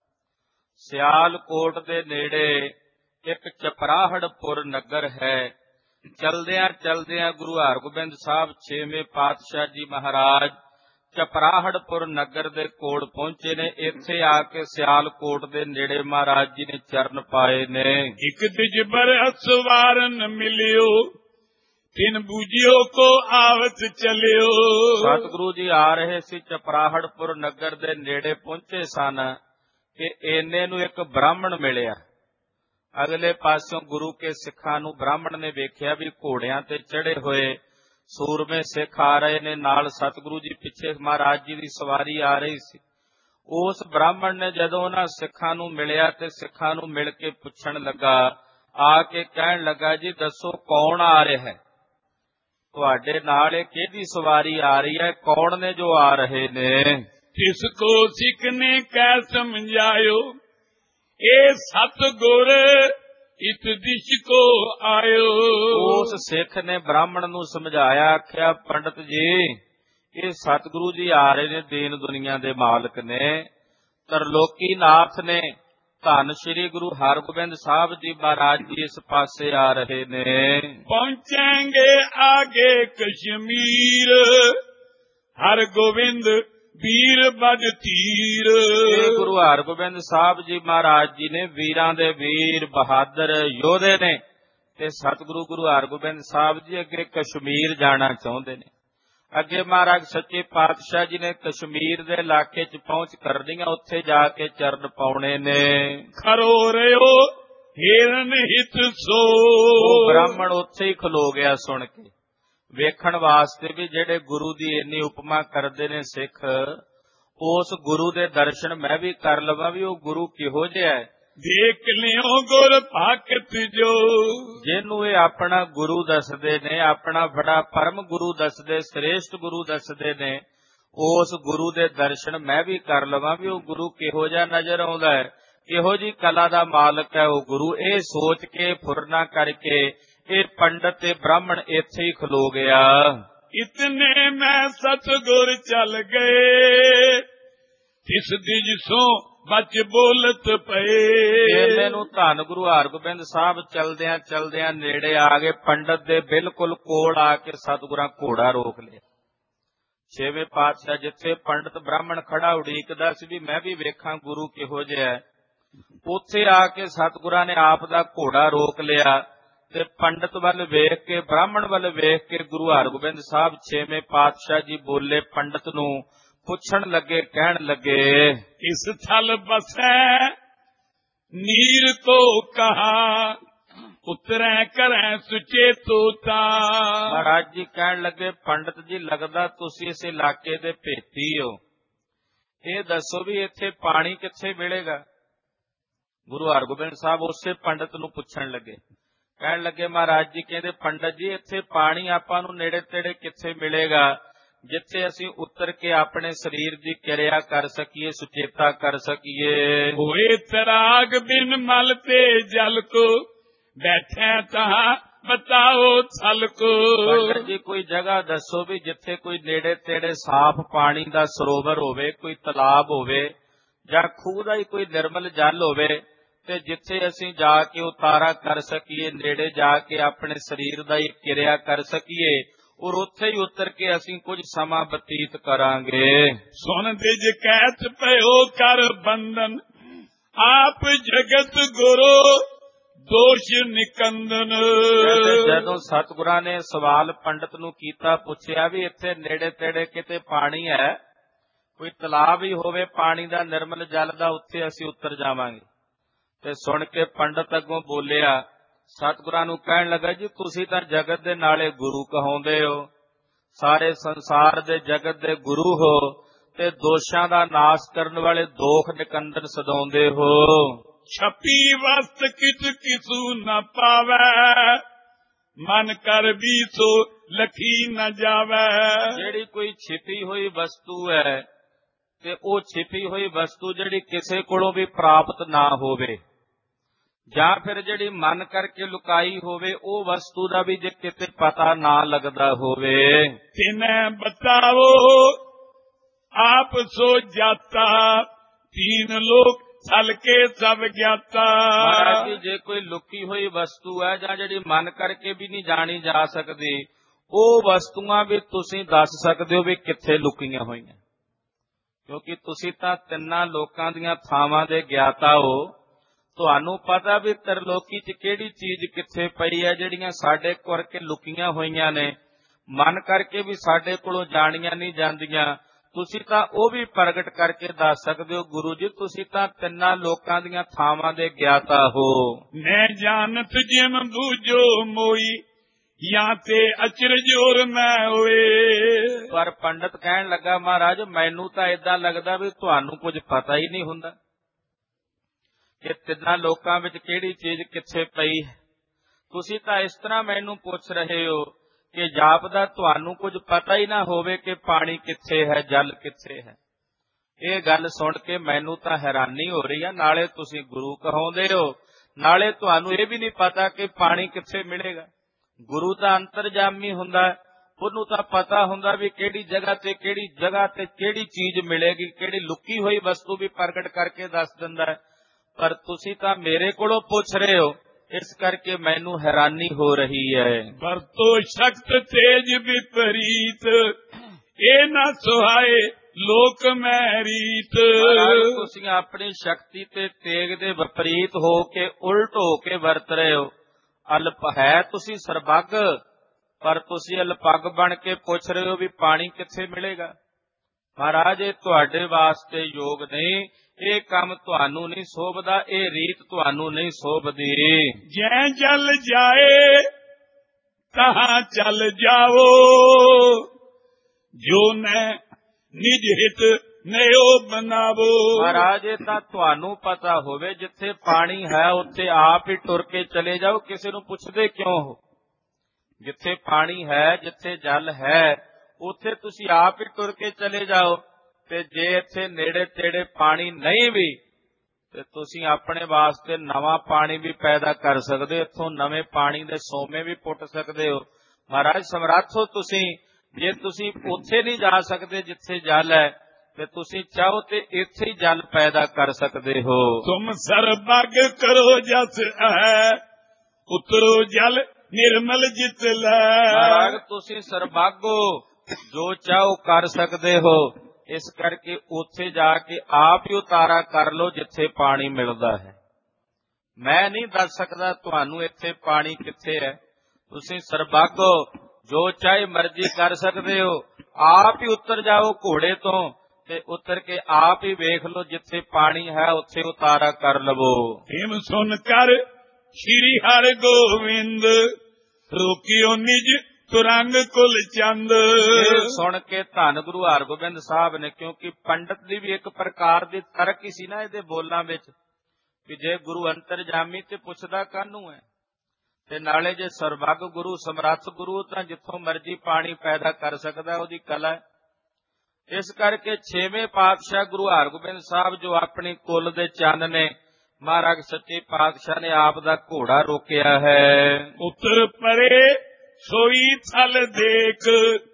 ਸਿਆਲਕੋਟ ਦੇ ਨੇੜੇ ਇੱਕ ਚਪਰਾਹੜਪੁਰ ਨਗਰ ਹੈ। ਚਲਦਿਆਂ ਚਲਦਿਆਂ ਗੁਰੂ ਹਰਗੋਬਿੰਦ ਸਾਹਿਬ 6ਵੇਂ ਪਾਤਸ਼ਾਹ ਜੀ ਮਹਾਰਾਜ ਚਪਰਾਹੜਪੁਰ ਨਗਰ ਦੇ ਕੋਲ ਪਹੁੰਚੇ ਨੇ। ਇੱਥੇ ਆ ਕੇ ਸਿਆਲਕੋਟ ਦੇ ਨੇੜੇ ਮਹਾਰਾਜ ਜੀ ਨੇ ਚਰਨ ਪਾਏ ਨੇ। ਇਕ ਦਿਜਬਰ ਅਸਵਾਰਨ ਮਿਲਿਓ, ਤਿਨ ਬੂਝਿਓ ਕੋ ਆਵਤ ਚਲਿਓ। ਸਤਿਗੁਰੂ ਜੀ ਆ ਰਹੇ ਸੀ, ਚਪਰਾਹੜਪੁਰ ਨਗਰ ਦੇ ਨੇੜੇ ਪਹੁੰਚੇ ਸਨ ਕਿ ਇੰਨੇ ਨੂੰ ਇੱਕ ਬ੍ਰਾਹਮਣ ਮਿਲਿਆ। ਅਗਲੇ ਪਾਸੋਂ ਗੁਰੂ ਕੇ ਸਿੱਖਾਂ ਨੂੰ ਬ੍ਰਾਹਮਣ ਨੇ ਵੇਖਿਆ ਵੀ ਘੋੜਿਆਂ ਤੇ ਚੜੇ ਹੋਏ ਸੂਰਮੇ ਸਿੱਖ ਆ ਰਹੇ ਨੇ, ਨਾਲ ਸਤਿਗੁਰੂ ਜੀ ਪਿੱਛੇ ਮਹਾਰਾਜ ਜੀ ਦੀ ਸਵਾਰੀ ਆ ਰਹੀ ਸੀ। ਉਸ ਬ੍ਰਾਹਮਣ ਨੇ ਜਦੋਂ ਉਹਨਾਂ ਸਿੱਖਾਂ ਨੂੰ ਮਿਲਿਆ ਤੇ ਸਿੱਖਾਂ ਨੂੰ ਮਿਲ ਕੇ ਪੁੱਛਣ ਲੱਗਾ, ਆ ਕੇ ਕਹਿਣ ਲੱਗਾ, ਜੀ ਦੱਸੋ ਕੌਣ ਆ ਰਿਹਾ ਹੈ, ਤੁਹਾਡੇ ਨਾਲ ਇਹ ਕਿਹਦੀ ਸਵਾਰੀ ਆ ਰਹੀ ਹੈ, ਕੌਣ ਨੇ ਜੋ ਆ ਰਹੇ ਨੇ। ਤਿਸ ਕੋ ਸਿੱਖ ਨੇ ਕਹਿ ਸਮਝਾਇਓ, ਇਹ ਸਤਿਗੁਰ ਇਤ ਦਿਸ਼ ਕੋ ਆਇਓ। ਉਸ ਸਿੱਖ ਨੇ ਬ੍ਰਾਹਮਣ ਨੂੰ ਸਮਝਾਇਆ, ਆਖਿਆ, ਪੰਡਤ ਜੀ ਇਹ ਸਤਿਗੁਰੂ ਜੀ ਆ ਰਹੇ ਨੇ, ਦੀਨ ਦੁਨੀਆ ਦੇ ਮਾਲਕ ਨੇ, ਤਰਲੋਕੀ ਨਾਥ ਨੇ, ਧੰਨ ਸ੍ਰੀ ਗੁਰੂ ਹਰਗੋਬਿੰਦ ਸਾਹਿਬ ਜੀ ਮਹਾਰਾਜ ਜੀ ਇਸ ਪਾਸੇ ਆ ਰਹੇ ਨੇ। ਪਹੁੰਚेंगे ਆਗੇ ਕਸ਼ਮੀਰ, ਹਰਗੋਬਿੰਦ ਵੀਰ ਬਦ ਧੀਰ। ਇਹ ਗੁਰੂ ਹਰਗੋਬਿੰਦ ਸਾਹਿਬ ਜੀ ਮਹਾਰਾਜ ਜੀ ਨੇ ਵੀਰਾਂ ਦੇ ਵੀਰ ਬਹਾਦਰ ਯੋਧੇ ਨੇ ਤੇ ਸਤਿਗੁਰੂ ਗੁਰੂ ਹਰਗੋਬਿੰਦ ਸਾਹਿਬ ਜੀ ਅੱਗੇ ਕਸ਼ਮੀਰ ਜਾਣਾ ਚਾਹੁੰਦੇ ਨੇ। ਅੱਗੇ ਮਹਾਰਾਜ ਸੱਚੇ ਪਾਤਸ਼ਾਹ ਜੀ ਨੇ ਕਸ਼ਮੀਰ ਦੇ ਇਲਾਕੇ 'ਚ ਪਹੁੰਚ ਕਰਨੀਆਂ, ਉੱਥੇ ਜਾ ਕੇ ਚਰਨ ਪਾਉਣੇ ਨੇ। ਖਰੋ ਰਿਓ ਹਿਰਨ ਹਿਤ ਸੋ। ਉਹ ਬ੍ਰਾਹਮਣ ਉੱਥੇ ਹੀ ਖਲੋ ਗਿਆ ਸੁਣ ਕੇ, ਵੇਖਣ ਵਾਸਤੇ ਵੀ ਜਿਹੜੇ ਗੁਰੂ ਦੀ ਇੰਨੀ ਉਪਮਾ ਕਰਦੇ ਨੇ ਸਿੱਖ, ਉਸ ਗੁਰੂ ਦੇ ਦਰਸ਼ਨ ਮੈਂ ਵੀ ਕਰ ਲਵਾਂ ਵੀ ਉਹ ਗੁਰੂ ਕਿਹੋ ਜਿਹਾ ਹੈ। ਦੇਖ ਲਿਓ ਗੁਰ ਭਗਤ ਜੋ, ਜਿਹਨੂੰ ਇਹ ਆਪਣਾ ਗੁਰੂ ਦੱਸਦੇ ਨੇ, ਆਪਣਾ ਬੜਾ ਪਰਮ ਗੁਰੂ ਦੱਸਦੇ, ਸ੍ਰੇਸ਼ਟ ਗੁਰੂ ਦੱਸਦੇ ਨੇ, ਉਸ ਗੁਰੂ ਦੇ ਦਰਸ਼ਨ ਮੈਂ ਵੀ ਕਰ ਲਵਾਂ ਵੀ ਉਹ ਗੁਰੂ ਕਿਹੋ ਜਿਹਾ ਨਜ਼ਰ ਆਉਂਦਾ ਹੈ, ਕਿਹੋ ਜੀ ਕਲਾ ਦਾ ਮਾਲਕ ਹੈ ਉਹ ਗੁਰੂ। ਇਹ ਸੋਚ ਕੇ ਫੁਰਨਾ ਕਰਕੇ ਇਹ ਪੰਡਤ ਤੇ ਬ੍ਰਾਹਮਣ ਇੱਥੇ ਹੀ ਖਲੋ ਗਿਆ। ਇਤਨੇ ਮੈਂ ਸਤਿਗੁਰ ਚੱਲ ਗਏ, ਇਸ ਦਿਜ ਸੋ ਬਚ ਬੋਲਤ ਪਏ। ਇਹਨੇ ਨੂੰ ਧੰਨ ਗੁਰੂ ਹਰਗੋਬਿੰਦ ਸਾਹਿਬ ਚਲਦਿਆਂ ਚਲਦਿਆਂ ਨੇੜੇ ਆ ਗਏ। ਪੰਡਤ ਦੇ ਬਿਲਕੁਲ ਕੋਲ ਆ ਕੇ ਸਤਿਗੁਰਾਂ ਘੋੜਾ ਰੋਕ ਲਿਆ। 6ਵੇਂ ਪਾਤਸ਼ਾਹ ਜਿੱਥੇ ਪੰਡਤ ਬ੍ਰਾਹਮਣ ਖੜਾ ਉਡੀਕਦਾ ਸੀ ਵੀ ਮੈਂ ਵੀ ਵੇਖਾਂ ਗੁਰੂ ਕਿਹੋ ਜਿਹਾ ਹੈ, ਉੱਥੇ ਆ ਕੇ ਸਤਿਗੁਰਾਂ ਨੇ ਆਪ ਦਾ ਘੋੜਾ ਰੋਕ ਲਿਆ ਤੇ ਪੰਡਤ ਵੱਲ ਵੇਖ ਕੇ, ਬ੍ਰਾਹਮਣ ਵੱਲ ਵੇਖ ਕੇ ਗੁਰੂ ਹਰਗੋਬਿੰਦ ਸਾਹਿਬ 6ਵੇਂ ਪਾਤਸ਼ਾਹ ਜੀ ਬੋਲੇ, ਪੰਡਤ ਨੂੰ ਪੁੱਛਣ ਲੱਗੇ, ਕਹਿਣ ਲੱਗੇ, ਇਸ ਥਲ ਬਸੈ ਨੀਰ ਕੋ ਕਹਾ, ਉਤਰੈ ਕਰੈ ਸੁਚੇ ਤੋਤਾ। ਮਹਾਰਾਜ ਜੀ ਕਹਿਣ ਲੱਗੇ, ਪੰਡਤ ਜੀ ਲੱਗਦਾ ਤੁਸੀਂ ਇਸ ਇਲਾਕੇ ਦੇ ਭੇਤੀ ਹੋ, ਇਹ ਦੱਸੋ ਵੀ ਇੱਥੇ ਪਾਣੀ ਕਿੱਥੇ ਮਿਲੇਗਾ। ਗੁਰੂ ਹਰਗੋਬਿੰਦ ਸਾਹਿਬ ਉਸੇ ਪੰਡਤ ਨੂੰ ਪੁੱਛਣ ਲੱਗੇ, ਕਹਿਣ ਲੱਗੇ, ਮਹਾਰਾਜ ਜੀ ਕਹਿੰਦੇ, ਪੰਡਤ ਜੀ ਇੱਥੇ ਪਾਣੀ ਆਪਾਂ ਨੂੰ ਨੇੜੇ ਤੇੜੇ ਕਿੱਥੇ ਮਿਲੇਗਾ ਜਿੱਥੇ ਅਸੀਂ ਉਤਰ ਕੇ ਆਪਣੇ ਸਰੀਰ ਦੀ ਕਿਰਿਆ ਕਰ ਸਕੀਏ, ਸੁਚੇਤਾ ਕਰ ਸਕੀਏ। ਹੋਏ ਤਰਾਗ ਬਿਨ ਮਲ ਤੇ ਜਲ ਕੋ, ਬੈਠੇ ਤਾਂ ਬਤਾਓ ਛਲ ਕੋ। ਪੰਡਤ ਜੀ ਕੋਈ ਜਗ੍ਹਾ ਦੱਸੋ ਵੀ ਜਿੱਥੇ ਕੋਈ ਨੇੜੇ ਤੇੜੇ ਸਾਫ਼ ਪਾਣੀ ਦਾ ਸਰੋਵਰ ਹੋਵੇ, ਕੋਈ ਤਲਾਬ ਹੋਵੇ ਜਾਂ ਖੂਹ ਦਾ ਹੀ ਕੋਈ ਨਿਰਮਲ ਜਲ ਹੋਵੇ ਤੇ ਜਿੱਥੇ ਅਸੀਂ ਜਾ ਕੇ ਉਤਾਰਾ ਕਰ ਸਕੀਏ, ਨੇੜੇ ਜਾ ਕੇ ਆਪਣੇ ਸਰੀਰ ਦਾ ਹੀ ਕਿਰਿਆ ਕਰ ਸਕੀਏ ਔਰ ਉੱਥੇ ਹੀ ਉਤਰ ਕੇ ਅਸੀਂ ਕੁਝ ਸਮਾਂ ਬਤੀਤ ਕਰਾਂਗੇ। ਸੁਣ ਦਿਜ ਕਹਿਤ ਪਇਓ ਕਰ ਬੰਧਨ, ਆਪ ਜਗਤ ਗੁਰੂ ਦੋਸ਼ ਨਿਕੰਦਨ। ਜਦੋਂ ਸਤਿਗੁਰਾਂ ਨੇ ਸਵਾਲ ਪੰਡਤ ਨੂੰ ਕੀਤਾ, ਪੁੱਛਿਆ ਵੀ ਇੱਥੇ ਨੇੜੇ ਤੇੜੇ ਕਿਤੇ ਪਾਣੀ ਹੈ, ਕੋਈ ਤਲਾਬ ਹੀ ਹੋਵੇ ਪਾਣੀ ਦਾ, ਨਿਰਮਲ ਜਲ ਦਾ, ਉੱਥੇ ਅਸੀਂ ਉਤਰ ਜਾਵਾਂਗੇ। ਤੇ ਸੁਣ ਕੇ ਪੰਡਤ ਅੱਗੋਂ ਬੋਲਿਆ, ਸਤਿਗੁਰਾਂ ਨੂੰ ਕਹਿਣ ਲੱਗਾ, ਜੀ ਤੁਸੀਂ ਤਾਂ ਜਗਤ ਦੇ ਨਾਲੇ ਗੁਰੂ ਕਹਾਉਂਦੇ ਹੋ, ਸਾਰੇ ਸੰਸਾਰ ਦੇ ਜਗਤ ਦੇ ਗੁਰੂ ਹੋ ਤੇ ਦੋਸ਼ਾਂ ਦਾ ਨਾਸ਼ ਕਰਨ ਵਾਲੇ ਦੋਖ ਨਿਕੰਦਨ ਸਦਾਉਂਦੇ ਹੋ। ਛਪੀ ਵਸਤ ਕਿਛ ਕਿਸੂ ਨ ਪਾਵੈ, ਮਨ ਕਰ ਵੀ ਸੋ ਲਖੀ ਨ ਜਾਵੈ। ਜਿਹੜੀ ਕੋਈ ਛਿਪੀ ਹੋਈ ਵਸਤੂ ਹੈ ਤੇ ਉਹ ਛਿਪੀ ਹੋਈ ਵਸਤੂ ਜਿਹੜੀ ਕਿਸੇ ਕੋਲੋਂ ਵੀ ਪ੍ਰਾਪਤ ਨਾ ਹੋਵੇ, ਜਾਂ ਫਿਰ ਜਿਹੜੀ ਮਨ ਕਰਕੇ ਲੁਕਾਈ ਹੋਵੇ ਉਹ ਵਸਤੂ ਦਾ ਵੀ ਜੇ ਕਿਤੇ ਪਤਾ ਨਾ ਲੱਗਦਾ ਹੋਵੇ। ਤਿਨੈ ਬਤਾਵੋ ਆਪ ਸੋ ਜਾਤਾ, ਤੀਨ ਲੋਕ ਛਲ ਕੇ ਸਭ ਗਿਆਤਾ। ਮਹਾਰਾਜ ਜੀ, ਜੇ ਕੋਈ ਲੁਕੀ ਹੋਈ ਵਸਤੂ ਹੈ ਜਾਂ ਜਿਹੜੀ ਮਨ ਕਰਕੇ ਵੀ ਨਹੀਂ ਜਾਣੀ ਜਾ ਸਕਦੀ, ਉਹ ਵਸਤੂਆਂ ਵੀ ਤੁਸੀਂ ਦੱਸ ਸਕਦੇ ਹੋ ਵੀ ਕਿੱਥੇ ਲੁਕੀਆਂ ਹੋਈਆਂ, ਕਿਉਂਕਿ ਤੁਸੀਂ ਤਾਂ ਤਿੰਨਾਂ ਲੋਕਾਂ ਦੀਆਂ ਥਾਵਾਂ ਦੇ ਗਿਆਤਾ ਹੋ। ਤੁਹਾਨੂੰ ਪਤਾ ਵੀ ਤਰਲੋਕੀ 'ਚ ਕਿਹੜੀ ਚੀਜ਼ ਕਿੱਥੇ ਪਈ ਹੈ, ਜਿਹੜੀਆਂ ਸਾਡੇ ਕਰਕੇ ਲੁਕੀਆਂ ਹੋਈਆਂ ਨੇ, ਮਨ ਕਰਕੇ ਵੀ ਸਾਡੇ ਕੋਲੋਂ ਜਾਣੀਆਂ ਨਹੀਂ ਜਾਂਦੀਆਂ। ਤੁਸੀਂ ਤਾਂ ਉਹ ਵੀ ਪ੍ਰਗਟ ਕਰਕੇ ਦੱਸ ਸਕਦੇ ਹੋ। ਗੁਰੂ ਜੀ, ਤੁਸੀਂ ਤਾਂ ਤਿੰਨਾਂ ਲੋਕਾਂ ਦੀਆਂ ਥਾਵਾਂ ਦੇ ਗਿਆਤਾ ਹੋ। ਮੈਂ ਜਾਣਤ ਜਿਮ ਬੂਝੋ ਮੋਈ, ਜਾਂ ਤੇ ਅਚਰਜੋਰ ਮੈਂ ਹੋਏ। ਪਰ ਪੰਡਤ ਕਹਿਣ ਲੱਗਾ, ਮਹਾਰਾਜ ਮੈਨੂੰ ਤਾਂ ਏਦਾਂ ਲੱਗਦਾ ਵੀ ਤੁਹਾਨੂੰ ਕੁਝ ਪਤਾ ਹੀ ਨਹੀਂ ਹੁੰਦਾ ਕਿ ਤਿੰਨਾਂ ਲੋਕਾਂ ਵਿੱਚ ਕਿਹੜੀ ਚੀਜ਼ ਕਿੱਥੇ ਪਈ ਹੈ। ਤੁਸੀਂ ਤਾਂ ਇਸ ਤਰ੍ਹਾਂ ਮੈਨੂੰ ਪੁੱਛ ਰਹੇ ਹੋ ਕਿ ਜਾਪਦਾ ਤੁਹਾਨੂੰ ਕੁਝ ਪਤਾ ਹੀ ਨਾ ਹੋਵੇ ਕਿ ਪਾਣੀ ਕਿੱਥੇ ਹੈ, ਜਲ ਕਿੱਥੇ ਹੈ। ਇਹ ਗੱਲ ਸੁਣ ਕੇ ਮੈਨੂੰ ਤਾਂ ਹੈਰਾਨੀ ਹੋ ਰਹੀ ਹੈ। ਨਾਲੇ ਤੁਸੀਂ ਗੁਰੂ ਕਹਾਉਂਦੇ ਹੋ, ਨਾਲੇ ਤੁਹਾਨੂੰ ਇਹ ਵੀ ਨਹੀਂ ਪਤਾ ਕਿ ਪਾਣੀ ਕਿੱਥੇ ਮਿਲੇਗਾ। ਗੁਰੂ ਤਾਂ ਅੰਤਰਜਾਮੀ ਹੁੰਦਾ, ਉਹਨੂੰ ਤਾਂ ਪਤਾ ਹੁੰਦਾ ਵੀ ਕਿਹੜੀ ਜਗ੍ਹਾ ਤੇ ਕਿਹੜੀ ਚੀਜ਼ ਮਿਲੇਗੀ, ਕਿਹੜੀ ਲੁਕੀ ਹੋਈ ਵਸਤੂ ਵੀ ਪ੍ਰਗਟ ਕਰਕੇ ਦੱਸ ਦਿੰਦਾ ਹੈ। ਪਰ ਤੁਸੀਂ ਤਾਂ ਮੇਰੇ ਕੋਲੋਂ ਪੁੱਛ ਰਹੇ ਹੋ, ਇਸ ਕਰਕੇ ਮੈਨੂੰ ਹੈਰਾਨੀ ਹੋ ਰਹੀ ਹੈ। ਵਰਤੋ ਸ਼ਕਤ ਤੇਜ ਵਿਪਰੀਤ, ਇਹ ਨਾ ਸੁਹਾਏ ਲੋਕ ਮੈਂ ਰੀਤ। ਤੁਸੀਂ ਆਪਣੀ ਸ਼ਕਤੀ ਤੇ ਤੇਗ ਦੇ ਵਿਪਰੀਤ ਹੋ ਕੇ ਉਲਟ ਹੋ ਕੇ ਵਰਤ ਰਹੇ ਹੋ। ਅਲਪ ਹੈ ਤੁਸੀਂ ਸਰਬੱਗ, ਪਰ ਤੁਸੀਂ ਅਲਪੱਗ ਬਣ ਕੇ ਪੁੱਛ ਰਹੇ ਹੋ ਵੀ ਪਾਣੀ ਕਿੱਥੇ ਮਿਲੇਗਾ। ਮਹਾਰਾਜ, ਇਹ ਤੁਹਾਡੇ ਵਾਸਤੇ ਯੋਗ ਨਹੀਂ, ਇਹ ਕੰਮ ਤੁਹਾਨੂੰ ਨਹੀਂ ਸੋਭਦਾ, ਇਹ ਰੀਤ ਤੁਹਾਨੂੰ ਨਹੀਂ ਸੋਭਦੀ। ਜੈ ਜਲ ਜਾਏ ਤਹਾਂ ਚੱਲ ਜਾਵੋ, ਜੋ ਨੈ ਨਿਜ ਹਿਤ ਨਯੋ ਬਣਾਵੋ। ਮਹਾਰਾਜ, ਇਹ ਤਾਂ ਤੁਹਾਨੂੰ ਪਤਾ ਹੋਵੇ, ਜਿੱਥੇ ਪਾਣੀ ਹੈ ਉੱਥੇ ਆਪ ਹੀ ਟੁਰ ਕੇ ਚਲੇ ਜਾਓ, ਕਿਸੇ ਨੂੰ ਪੁੱਛਦੇ ਕਿਉਂ ਹੋ। ਜਿੱਥੇ ਪਾਣੀ ਹੈ, ਜਿੱਥੇ ਜਲ ਹੈ, ਉੱਥੇ ਤੁਸੀਂ ਆਪ ਹੀ ਟੁਰ ਕੇ ਚਲੇ ਜਾਓ। ਤੇ ਜੇ ਇੱਥੇ ਨੇੜੇ ਤੇੜੇ ਪਾਣੀ ਨਹੀਂ ਵੀ, ਤੇ ਤੁਸੀਂ ਆਪਣੇ ਵਾਸਤੇ ਨਵਾਂ ਪਾਣੀ ਵੀ ਪੈਦਾ ਕਰ ਸਕਦੇ ਹੋ। ਇੱਥੋਂ ਨਵੇਂ ਪਾਣੀ ਦੇ ਸੋਮੇ ਵੀ ਪੁੱਟ ਸਕਦੇ ਹੋ। ਮਹਾਰਾਜ ਸਮਰੱਥ ਹੋ ਤੁਸੀਂ। ਜੇ ਤੁਸੀਂ ਉੱਥੇ ਨਹੀਂ ਜਾ ਸਕਦੇ ਜਿੱਥੇ ਜਲ ਹੈ, ਤੇ ਤੁਸੀਂ ਚਾਹੋ ਤੇ ਇੱਥੇ ਹੀ ਜਲ ਪੈਦਾ ਕਰ ਸਕਦੇ ਹੋ। ਤੁਮ ਸਰਬੱਗ ਕਰੋ ਜਸ ਹੈ, ਉਤਰੋ ਜਲ ਨਿਰਮਲ ਜਿਤ ਲੈ। ਮਹਾਰਾਜ, ਤੁਸੀਂ ਸਰਬੱਗ ਹੋ, ਜੋ ਚਾਹੋ ਕਰ ਸਕਦੇ ਹੋ। ਇਸ ਕਰਕੇ ਉੱਥੇ ਜਾ ਕੇ ਆਪ ਹੀ ਉਤਾਰਾ ਕਰ ਲਓ ਜਿੱਥੇ ਪਾਣੀ ਮਿਲਦਾ ਹੈ। ਮੈਂ ਨਹੀਂ ਦੱਸ ਸਕਦਾ ਤੁਹਾਨੂੰ ਇੱਥੇ ਪਾਣੀ ਕਿੱਥੇ ਹੈ। ਤੁਸੀਂ ਸਰਬੱਗ ਹੋ, ਜੋ ਚਾਹੇ ਮਰਜ਼ੀ ਕਰ ਸਕਦੇ ਹੋ। ਆਪ ਹੀ ਉਤਰ ਜਾਓ ਘੋੜੇ ਤੋਂ, ਤੇ ਉਤਰ ਕੇ ਆਪ ਹੀ ਵੇਖ ਲਓ ਜਿੱਥੇ ਪਾਣੀ ਹੈ ਉੱਥੇ ਉਤਾਰਾ ਕਰ ਲਵੋ। ਹਿਮ ਸੁਨ ਕਰ ਸ਼੍ਰੀ ਹਰਿ ਗੋਬਿੰਦ, ਰੋਕਿਓ ਨਿਜ ਤੁਰੰਗ ਕੁਲ ਚੰਦ। ਸੁਣ ਕੇ ਧੰਨ ਗੁਰੂ ਹਰਗੋਬਿੰਦ ਸਾਹਿਬ ਨੇ, ਕਿਉਂਕਿ ਪੰਡਤ ਦੀ ਵੀ ਇੱਕ ਪ੍ਰਕਾਰ ਦੀ ਤਰਕ ਹੀ ਸੀ ਨਾ ਇਹਦੇ ਬੋਲਾਂ ਵਿੱਚ, ਕਿ ਜੇ ਗੁਰੂ ਅੰਤਰਜਾਮੀ ਤੇ ਪੁੱਛਦਾ ਕਾਹਨੂੰ ਹੈ, ਤੇ ਨਾਲੇ ਜੇ ਸਰਬੱਗ ਗੁਰੂ ਸਮਰੱਥ ਗੁਰੂ ਤਾਂ ਜਿੱਥੋਂ ਮਰਜ਼ੀ ਪਾਣੀ ਪੈਦਾ ਕਰ ਸਕਦਾ, ਉਹਦੀ ਕਲਾ ਹੈ। ਇਸ ਕਰਕੇ 6ਵੇਂ ਪਾਤਸ਼ਾਹ ਗੁਰੂ ਹਰਗੋਬਿੰਦ ਸਾਹਿਬ ਜੋ ਆਪਣੀ ਕੁਲ ਦੇ ਚੰਨ ਨੇ, ਮਹਾਰਾਜ ਸੱਚੇ ਪਾਤਸ਼ਾਹ ਨੇ ਆਪ ਦਾ ਘੋੜਾ ਰੋਕਿਆ ਹੈ। ਉੱਤਰ ਪਰੇ ਸੋਈ ਥਲ ਦੇਖ,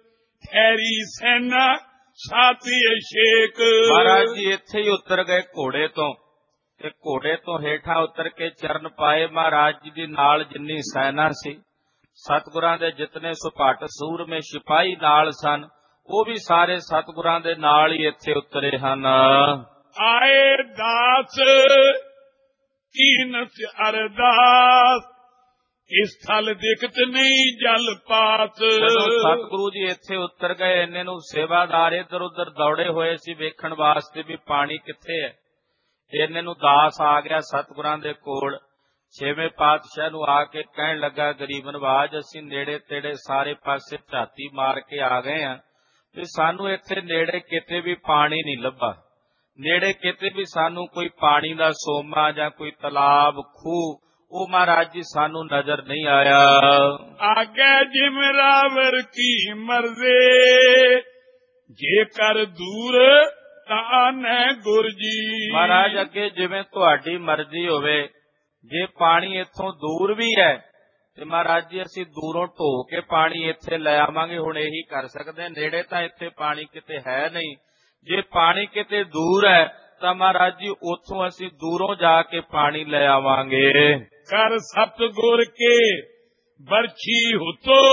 ਠਹਿਰੀ ਸੈਨਾ ਸਾਥੀ ਅਸ਼ੇਕ। ਮਹਾਰਾਜ ਜੀ ਇੱਥੇ ਹੀ ਉਤਰ ਗਏ ਘੋੜੇ ਤੋਂ, ਤੇ ਘੋੜੇ ਤੋਂ ਹੇਠਾਂ ਉਤਰ ਕੇ ਚਰਨ ਪਾਏ। ਮਹਾਰਾਜ ਜੀ ਦੀ ਨਾਲ ਜਿੰਨੀ ਸੈਨਾ ਸੀ, ਸਤਿਗੁਰਾਂ ਦੇ ਜਿਤਨੇ ਸੁਭਾਟ ਸੂਰਮੇ ਸਿਪਾਹੀ ਨਾਲ ਸਨ, ਉਹ ਵੀ ਸਾਰੇ ਸਤਿਗੁਰਾਂ ਦੇ ਨਾਲ ਹੀ ਇੱਥੇ ਉਤਰੇ ਹਨ। ਆਏ ਦਾਸ ਕੀਨਤ ਅਰਦਾਸ, ਇਸ ਥਲ ਦਿਖਤ ਨਹੀਂ ਜਲ ਪਾਸ। ਜਦੋਂ ਸਤਿਗੁਰੂ ਜੀ ਇੱਥੇ ਉਤਰ ਗਏ, ਇੰਨੇ ਨੂੰ ਸੇਵਾਦਾਰ ਇੱਧਰ ਉੱਧਰ ਦੌੜੇ ਹੋਏ ਸੀ ਵੇਖਣ ਵਾਸਤੇ ਵੀ ਪਾਣੀ ਕਿੱਥੇ ਹੈ। ਇੰਨੇ ਨੂੰ ਦਾਸ ਆ ਗਿਆ ਸਤਿਗੁਰਾਂ ਦੇ ਕੋਲ। 6ਵੇਂ ਪਾਤਸ਼ਾਹ ਨੂੰ ਆ ਕੇ ਕਹਿਣ ਲੱਗਾ, ਗਰੀਬ ਨਵਾਜ, ਅਸੀਂ ਨੇੜੇ ਤੇੜੇ ਸਾਰੇ ਪਾਸੇ ਝਾਤੀ ਮਾਰ ਕੇ ਆ ਗਏ ਹਾਂ, ਤੇ ਸਾਨੂੰ ਇੱਥੇ ਨੇੜੇ ਕਿਤੇ ਵੀ ਪਾਣੀ ਨਹੀਂ ਲੱਭਾ। ਨੇੜੇ ਕਿਤੇ ਵੀ ਸਾਨੂੰ ਕੋਈ ਪਾਣੀ ਦਾ ਸੋਮਾ ਜਾਂ ਕੋਈ ਤਲਾਬ, ਖੂਹ, ਉਹ ਮਹਾਰਾਜ ਜੀ ਸਾਨੂੰ ਨਜ਼ਰ ਨਹੀਂ ਆਇਆ। ਆਗੇ ਜਿਮਰਾਵਰ ਕੀ ਮਰਜ਼ੇ, ਜੇ ਕਰ ਦੂਰ ਤਾਂ ਆਨੈ ਗੁਰ ਜੀ। ਮਹਾਰਾਜ, ਅੱਗੇ ਜਿਵੇਂ ਤੁਹਾਡੀ ਮਰਜ਼ੀ ਹੋਵੇ, ਜੇ ਪਾਣੀ ਇੱਥੋਂ ਦੂਰ ਵੀ ਹੈ ਤੇ ਮਹਾਰਾਜ ਜੀ ਅਸੀਂ ਦੂਰੋਂ ਢੋ ਕੇ ਪਾਣੀ ਇੱਥੇ ਲੈ ਆਵਾਂਗੇ। ਹੁਣ ਇਹੀ ਕਰ ਸਕਦੇ, ਨੇੜੇ ਤਾਂ ਇੱਥੇ ਪਾਣੀ ਕਿਤੇ ਹੈ ਨਹੀਂ। ਜੇ ਪਾਣੀ ਕਿਤੇ ਦੂਰ ਹੈ ਤਾਂ ਮਹਾਰਾਜ ਜੀ ਉੱਥੋਂ ਅਸੀਂ ਦੂਰੋਂ ਜਾ ਕੇ ਪਾਣੀ ਲੈ ਆਵਾਂਗੇ। ਕਰ ਸਤਿਗੁਰ ਕੇ ਬਰਛੀ ਹੁਤੋ,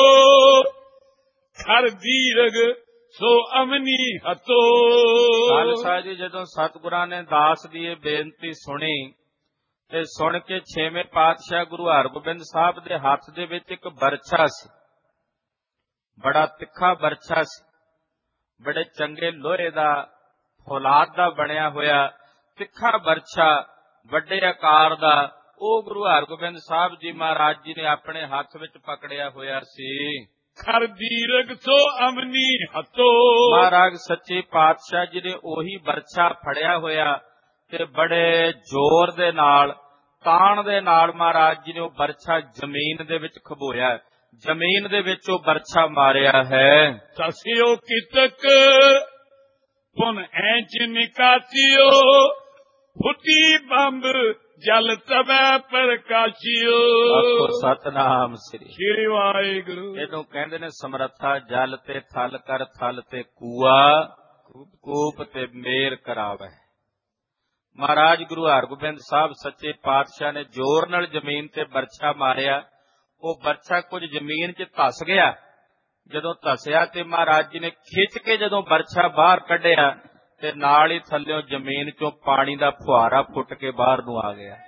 ਖਰ ਦੀਰਗ ਸੋ ਅਮਨੀ ਹਤੋ। ਖਾਲਸਾ ਜੀ ਜਦੋਂ ਸਤਿਗੁਰਾਂ ਨੇ ਦਾਸ ਦੀ ਇਹ ਬੇਨਤੀ ਸੁਣੀ ਤੇ ਸੁਣ ਕੇ ਛੇਵੇਂ ਪਾਤਸ਼ਾਹ ਗੁਰੂ ਹਰਗੋਬਿੰਦ ਸਾਹਿਬ ਦੇ ਹੱਥ ਦੇ ਵਿੱਚ ਇੱਕ ਬਰਛਾ ਸੀ, ਬੜਾ ਤਿੱਖਾ ਬਰਛਾ ਸੀ, ਬੜੇ ਚੰਗੇ ਲੋਹੇ ਦਾ ਫੌਲਾਦ ਦਾ ਬਣਿਆ ਹੋਇਆ ਤਿੱਖਾ ਬਰਛਾ, ਵੱਡੇ ਆਕਾਰ ਦਾ, ਉਹ ਗੁਰੂ ਹਰਗੋਬਿੰਦ ਸਾਹਿਬ ਜੀ ਮਹਾਰਾਜ ਜੀ ਨੇ ਆਪਣੇ ਹੱਥ ਵਿੱਚ ਪਕੜਿਆ ਹੋਇਆ ਸੀ। ਖਰ ਦੀਰਗ ਸੋ ਅਮਨੀ ਹਤੋ। ਮਹਾਰਾਜ ਸੱਚੇ ਪਾਤਸ਼ਾਹ ਜੀ ਨੇ ਉਹੀ ਬਰਛਾ ਫੜਿਆ ਹੋਇਆ ਤੇ ਬੜੇ ਜ਼ੋਰ ਦੇ ਨਾਲ, ਤਾਣ ਦੇ ਨਾਲ ਮਹਾਰਾਜ ਜੀ ਨੇ ਉਹ ਬਰਛਾ ਜ਼ਮੀਨ ਦੇ ਵਿੱਚ ਖਬੋਇਆ, ਜ਼ਮੀਨ ਦੇ ਵਿੱਚ ਉਹ ਬਰਛਾ ਮਾਰਿਆ ਹੈ। ਤਸਿਓ ਕਿਤਕ ਪੁਨ ਐਂਚ ਨਿਕਾਸਿਓ, ਫੁੱਟੀ ਬੰਬ ਜਲ ਤਵੈ ਪ੍ਰਕਾਸ਼ਿਓ। ਆਖੋ ਸਤਨਾਮ ਸ੍ਰੀ ਵਾਹਿਗੁਰੂ। ਇਹਨੂੰ ਕਹਿੰਦੇ ਨੇ ਸਮਰੱਥਾ, ਜਲ ਤੇ ਥਲ ਕਰ ਥਲ ਤੇ ਕੂਆ, ਕੂਪ ਤੇ ਮੇਰ ਕਰਾਵੇ। ਮਹਾਰਾਜ ਗੁਰੂ ਹਰਗੋਬਿੰਦ ਸਾਹਿਬ ਸੱਚੇ ਪਾਤਸ਼ਾਹ ਨੇ ਜ਼ੋਰ ਨਾਲ ਜ਼ਮੀਨ ਤੇ ਬਰਛਾ ਮਾਰਿਆ, ਉਹ ਬਰਛਾ ਕੁਝ ਜ਼ਮੀਨ 'ਚ ਧਸ ਗਿਆ। ਜਦੋਂ ਧਸਿਆ ਤੇ ਮਹਾਰਾਜ ਜੀ ਨੇ ਖਿੱਚ ਕੇ ਜਦੋਂ ਬਰਛਾ ਬਾਹਰ ਕੱਢਿਆ ਤੇ ਨਾਲ ਹੀ ਥੱਲਿਓਂ ਜ਼ਮੀਨ 'ਚੋਂ ਪਾਣੀ ਦਾ ਫੁਹਾਰਾ ਫੁੱਟ ਕੇ ਬਾਹਰ ਨੂੰ ਆ ਗਿਆ।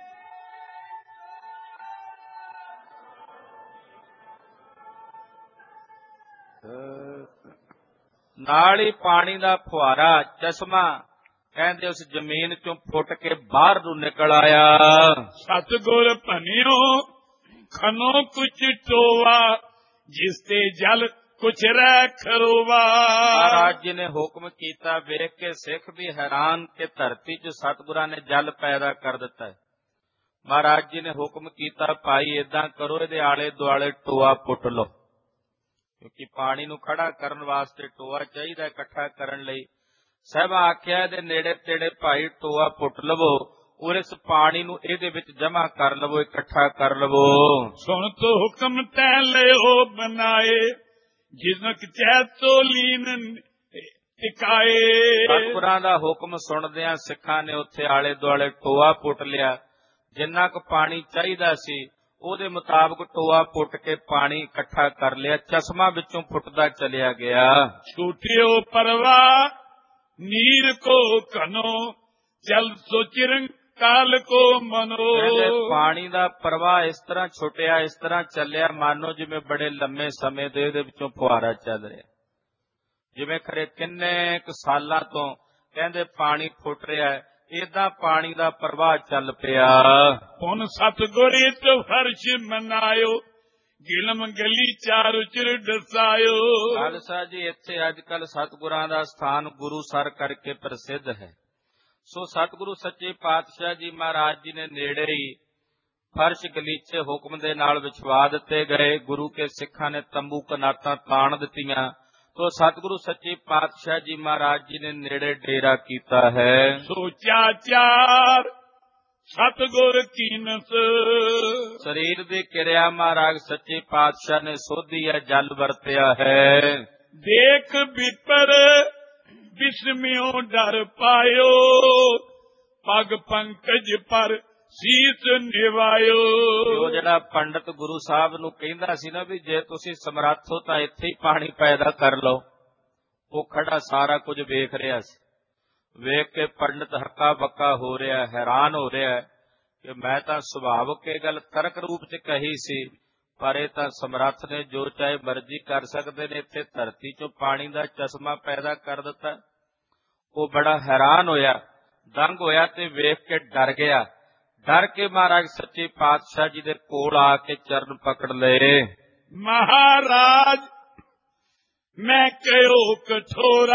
ਨਾਲ ਹੀ ਪਾਣੀ ਦਾ ਫੁਹਾਰਾ, ਚਸ਼ਮਾ ਕਹਿੰਦੇ ਉਸ ਜ਼ਮੀਨ 'ਚੋਂ ਫੁੱਟ ਕੇ ਬਾਹਰ ਨੂੰ ਨਿਕਲ ਆਇਆ। ਸਤਿਗੁਰ ਭਨਿਓ ਖਨੋ ਕੁਛ ਟੋਵਾ, ਜਿਸ ਤੇ ਜਲ ਕੁਛ ਰਹਿ ਖਰੋਵਾ। ਮਹਾਰਾਜ ਜੀ ਨੇ ਹੁਕਮ ਕੀਤਾ, ਵੇਖ ਕੇ ਸਿੱਖ ਵੀ ਹੈਰਾਨ ਕਿ ਧਰਤੀ 'ਚ ਸਤਿਗੁਰਾਂ ਨੇ ਜਲ ਪੈਦਾ ਕਰ ਦਿੱਤਾ ਹੈ। ਮਹਾਰਾਜ ਜੀ ਨੇ ਹੁਕਮ ਕੀਤਾ, ਭਾਈ ਏਦਾਂ ਕਰੋ, ਇਹਦੇ ਆਲੇ ਦੁਆਲੇ ਟੋਆ ਪੁੱਟ ਲਓ, ਕਿਉਂਕਿ ਪਾਣੀ ਨੂੰ ਖੜਾ ਕਰਨ ਵਾਸਤੇ ਟੋਆ ਚਾਹੀਦਾ ਇਕੱਠਾ ਕਰਨ ਲਈ। ਸਾਹਿਬ ਆਖਿਆ ਇਹਦੇ ਨੇੜੇ ਤੇੜੇ ਭਾਈ ਟੋਆ ਪੁੱਟ ਲਵੋ, ਔਰ ਇਸ ਪਾਣੀ ਨੂੰ ਇਹਦੇ ਵਿੱਚ ਜਮਾ ਕਰ ਲਵੋ, ਇਕੱਠਾ ਕਰ ਲਵੋ। ਸੁਣ ਤੋ ਹੁਕਮ ਤੈ ਲਿਓ ਬਣਾਏ, ਜਿਸਨਕ ਚੈ ਤੋ ਲੀਨ ਟਿਕਾਏ। ਸਤਿਗੁਰਾਂ ਦਾ ਹੁਕਮ ਸੁਣਦਿਆਂ ਸਿੱਖਾਂ ਨੇ ਉੱਥੇ ਆਲੇ ਦੁਆਲੇ ਟੋਆ ਪੁੱਟ ਲਿਆ। ਜਿੰਨਾ ਕੁ ਪਾਣੀ ਚਾਹੀਦਾ ਸੀ ਉਹਦੇ ਮੁਤਾਬਕ ਟੋਆ ਪੁੱਟ ਕੇ ਪਾਣੀ ਇਕੱਠਾ ਕਰ ਲਿਆ, ਚਸ਼ਮਾ ਵਿੱਚੋਂ ਫੁੱਟਦਾ ਚਲਿਆ ਗਿਆ। ਛੂਟਿਓ ਪਰਵਾ ਨੀਰ ਕੋ ਘਨੋ, ਜਲ ਸੋ ਚਿਰੰਗ ਕਾਲ ਕੋ ਮਨੋ। ਪਾਣੀ ਦਾ ਪ੍ਰਵਾਹ ਇਸ ਤਰ੍ਹਾਂ ਛੁੱਟਿਆ, ਇਸ ਤਰ੍ਹਾਂ ਚੱਲਿਆ, ਮਾਨੋ ਜਿਵੇਂ ਬੜੇ ਲੰਮੇ ਸਮੇਂ ਦੇ ਇਹਦੇ ਵਿੱਚੋਂ ਫੁਹਾਰਾ ਚੱਲ ਰਿਹਾ, ਜਿਵੇਂ ਖਰੇ ਕਿੰਨੇ ਕੁ ਸਾਲਾਂ ਤੋਂ ਕਹਿੰਦੇ ਪਾਣੀ ਫੁੱਟ ਰਿਹਾ। ਏਦਾਂ ਪਾਣੀ ਦਾ ਪ੍ਰਵਾਹ ਚੱਲ ਪਿਆ। ਹੁਣ ਸਤਿਗੁਰ ਇਤ ਫਰਸ਼ ਮਨਾਇਓ, ਗਿਲਮ ਗਲੀ ਚਾਰ ਚਿਰ ਡਸਾਇਓ। ਖਾਲਸਾ ਜੀ ਇੱਥੇ ਅੱਜ ਕੱਲ ਸਤਿਗੁਰਾਂ ਦਾ ਸਥਾਨ ਗੁਰੂ ਸਰ ਕਰਕੇ ਪ੍ਰਸਿੱਧ ਹੈ। ਸੋ ਸਤਿਗੁਰੂ ਸੱਚੇ ਪਾਤਸ਼ਾਹ ਜੀ ਮਹਾਰਾਜ ਜੀ ਨੇ ਨੇੜੇ ਹੀ ਫਰਸ਼ ਗਲੀਚੇ ਹੁਕਮ ਦੇ ਨਾਲ ਵਿਛਵਾ ਦਿੱਤੇ ਗਏ। ਗੁਰੂ ਕੇ ਸਿੱਖਾਂ ਨੇ ਤੰਬੂ ਕਨਾਤਾਂ ਤਾਣ ਦਿੱਤੀਆਂ, ਤੋ ਸਤਿਗੁਰੂ ਸੱਚੇ ਪਾਤਸ਼ਾਹ ਜੀ ਮਹਾਰਾਜ ਜੀ ਨੇ ਨੇੜੇ ਡੇਰਾ ਕੀਤਾ ਹੈ। ਸੋਚਾ ਚਾਰ ਸਤਿਗੁਰ ਕੀਨਸ, ਸਰੀਰ ਦੀ ਕਿਰਿਆ ਮਹਾਰਾਜ ਸੱਚੇ ਪਾਤਸ਼ਾਹ ਨੇ ਸੋਧੀ ਹੈ, ਜਲ ਵਰਤਿਆ ਹੈ। ਦੇਖ ਵਿਪਰ ਬਿਸਮਿਓ ਡਰ ਪਾਇਓ, ਪਗ ਪੰਕਜ ਪਰ ਸੀਸ ਨਿਵਾਇਓ। ਉਹ ਜਿਹੜਾ ਪੰਡਤ ਗੁਰੂ ਸਾਹਿਬ ਨੂੰ ਕਹਿੰਦਾ ਸੀ ਨਾ ਵੀ ਜੇ ਤੁਸੀਂ ਸਮਰੱਥ ਹੋ ਤਾਂ ਇੱਥੇ ਹੀ ਪਾਣੀ ਪੈਦਾ ਕਰ ਲਓ, ਉਹ ਖੜਾ ਸਾਰਾ ਕੁਝ ਵੇਖ ਰਿਹਾ ਸੀ। ਵੇਖ ਕੇ ਪੰਡਤ ਹੱਕਾ ਬੱਕਾ ਹੋ ਰਿਹਾ, ਹੈਰਾਨ ਹੋ ਰਿਹਾ ਕਿ ਮੈਂ ਤਾਂ ਸੁਭਾਵਕ ਇਹ ਗੱਲ ਤਰਕ ਰੂਪ ਚ ਕਹੀ ਸੀ, ਪਰ ਇਹ ਤਾਂ ਸਮਰੱਥ ਨੇ, ਜੋ ਚਾਹੇ ਮਰਜ਼ੀ ਕਰ ਸਕਦੇ ਨੇ, ਇੱਥੇ ਧਰਤੀ ਚੋਂ ਪਾਣੀ ਦਾ ਚਸ਼ਮਾ ਪੈਦਾ ਕਰ ਦਿੱਤਾ। ਉਹ ਬੜਾ ਹੈਰਾਨ ਹੋਇਆ, ਦੰਗ ਹੋਇਆ ਤੇ ਵੇਖ ਕੇ ਡਰ ਗਿਆ। ਡਰ ਕੇ ਮਹਾਰਾਜ ਸੱਚੇ ਪਾਤਸ਼ਾਹ ਜੀ ਦੇ ਕੋਲ ਆ ਕੇ ਚਰਨ ਪਕੜ ਲਏ। ਮਹਾਰਾਜ ਮੈਂ ਕਹਿਓ ਕਠੋਰਾ,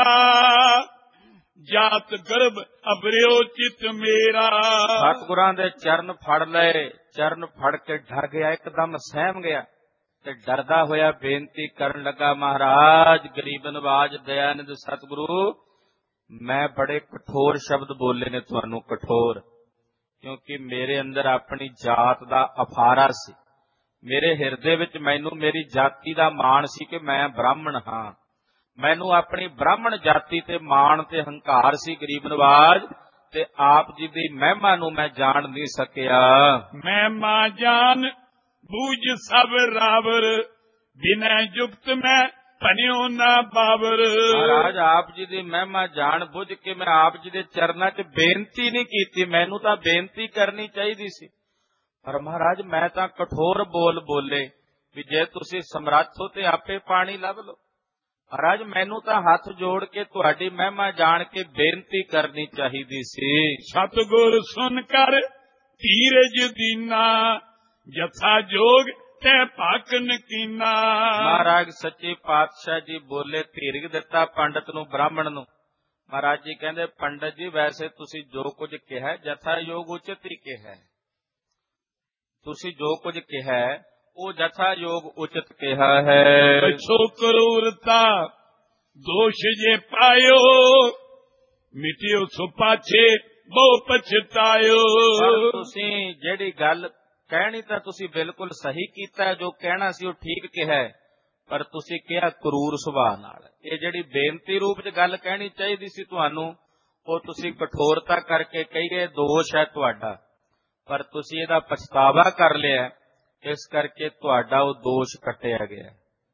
ਜਾਤ ਗਰਭ ਅਬਰਿਓ ਚਿਤ ਮੇਰਾ। ਸਤਿਗੁਰਾਂ ਦੇ ਚਰਨ ਫੜ ਲਏ, ਚਰਨ ਫੜ ਕੇ ਡਰ ਗਿਆ, ਇੱਕਦਮ ਸਹਿਮ ਗਿਆ ਤੇ ਡਰਦਾ ਹੋਇਆ ਬੇਨਤੀ ਕਰਨ ਲੱਗਾ, ਮਹਾਰਾਜ ਗਰੀਬ ਨਵਾਜ ਦਇਆਨੰਦ ਸਤਿਗੁਰੂ, ਮੈਂ ਬੜੇ ਕਠੋਰ ਸ਼ਬਦ ਬੋਲੇ ਨੇ ਤੁਹਾਨੂੰ, ਕਠੋਰ, ਕਿਉਂਕਿ ਮੇਰੇ ਅੰਦਰ ਆਪਣੀ ਜਾਤ ਦਾ ਅਫਾਰਾ ਸੀ। ਮੇਰੇ ਹਿਰਦੇ ਵਿੱਚ ਮੈਨੂੰ ਮੇਰੀ ਜਾਤੀ ਦਾ ਮਾਣ ਸੀ ਕਿ ਮੈਂ ਬ੍ਰਾਹਮਣ ਹਾਂ। ਮੈਨੂੰ ਆਪਣੀ ਬ੍ਰਾਹਮਣ ਜਾਤੀ ਤੇ ਮਾਣ ਤੇ ਹੰਕਾਰ ਸੀ ਗਰੀਬ ਨਵਾਜ, ਤੇ ਆਪ ਜੀ ਦੀ ਮਹਿਮਾ ਨੂੰ ਮੈਂ ਜਾਣ ਨਹੀਂ ਸਕਿਆ। ਮਹਿਮਾ ਜਾਨ ਬੂਝ ਸਭ ਰਾਵਰ, ਬਿਨੈ ਜੁਗਤ ਮੈਂ ਭਨਿਓ ਨਾ ਬਾਵਰ। ਮਹਾਰਾਜ ਆਪ ਜੀ ਦੀ ਮਹਿਮਾ ਜਾਣ ਬੁੱਝ ਕੇ ਮੈਂ ਆਪ ਜੀ ਦੇ ਚਰਨਾਂ 'ਚ ਬੇਨਤੀ ਨਹੀਂ ਕੀਤੀ। ਮੈਨੂੰ ਤਾਂ ਬੇਨਤੀ ਕਰਨੀ ਚਾਹੀਦੀ ਸੀ, ਪਰ ਮਹਾਰਾਜ ਮੈਂ ਤਾਂ ਕਠੋਰ ਬੋਲ ਬੋਲੇ ਵੀ ਜੇ ਤੁਸੀਂ ਸਮਰੱਥ ਹੋ ਤੇ ਆਪੇ ਪਾਣੀ ਲੱਭ ਲਓ। ਮਹਾਰਾਜ ਮੈਨੂੰ ਤਾਂ ਹੱਥ ਜੋੜ ਕੇ ਤੁਹਾਡੀ ਮਹਿਮਾ ਜਾਣ ਕੇ ਬੇਨਤੀ ਕਰਨੀ ਚਾਹੀਦੀ ਸੀ। ਸਤਿਗੁਰ ਸੁਨ ਕਰ ਧੀਰਜ ਦੀਨਾ, ਜਥਾ ਜੋਗ ਤੇ ਭਾਕਨ ਕੀਨਾ। ਮਹਾਰਾਜ ਸੱਚੇ ਪਾਤਸ਼ਾਹ ਜੀ ਬੋਲੇ, ਧੀਰਜ ਦਿੱਤਾ ਪੰਡਤ ਨੂੰ, ਬ੍ਰਾਹਮਣ ਨੂੰ। ਮਹਾਰਾਜ ਜੀ ਕਹਿੰਦੇ, ਪੰਡਤ ਜੀ ਵੈਸੇ ਤੁਸੀਂ ਜੋ ਕੁਝ ਕਿਹਾ ਜਥਾ ਯੋਗ ਉਚਿਤ ਹੀ ਕਿਹਾ। ਤੁਸੀਂ ਜੋ ਕੁਝ ਕਿਹਾ ਉਹ ਜਥਾ ਯੋਗ ਉਚਿਤ ਕਿਹਾ ਹੈ। ਪਛੋ ਕਰੂਰਤਾ ਦੋਸ਼ ਜੇ ਪਾਇਓ, ਮਿਟਿਓ ਸੋ ਪਾਛੇ ਬਹੁ ਪਛਤਾਇਓ। ਤੁਸੀਂ ਜਿਹੜੀ ਗੱਲ ਕਹਿਣੀ ਤਾਂ ਤੁਸੀਂ ਬਿਲਕੁਲ ਸਹੀ ਕੀਤਾ, ਜੋ ਕਹਿਣਾ ਸੀ ਉਹ ਠੀਕ ਕਿਹਾ, ਪਰ ਤੁਸੀਂ ਕਿਹਾ ਕਰੂਰ ਸੁਭਾਅ ਨਾਲ। ਇਹ ਜਿਹੜੀ ਬੇਨਤੀ ਰੂਪ ਚ ਗੱਲ ਕਹਿਣੀ ਚਾਹੀਦੀ ਸੀ ਤੁਹਾਨੂੰ, ਉਹ ਤੁਸੀਂ ਕਠੋਰਤਾ ਕਰਕੇ ਕਹੀਏ, ਦੋਸ਼ ਹੈ ਤੁਹਾਡਾ, ਪਰ ਤੁਸੀਂ ਇਹਦਾ ਪਛਤਾਵਾ ਕਰ ਲਿਆ, ਇਸ ਕਰਕੇ ਤੁਹਾਡਾ ਉਹ ਦੋਸ਼ ਕੱਟਿਆ ਗਿਆ।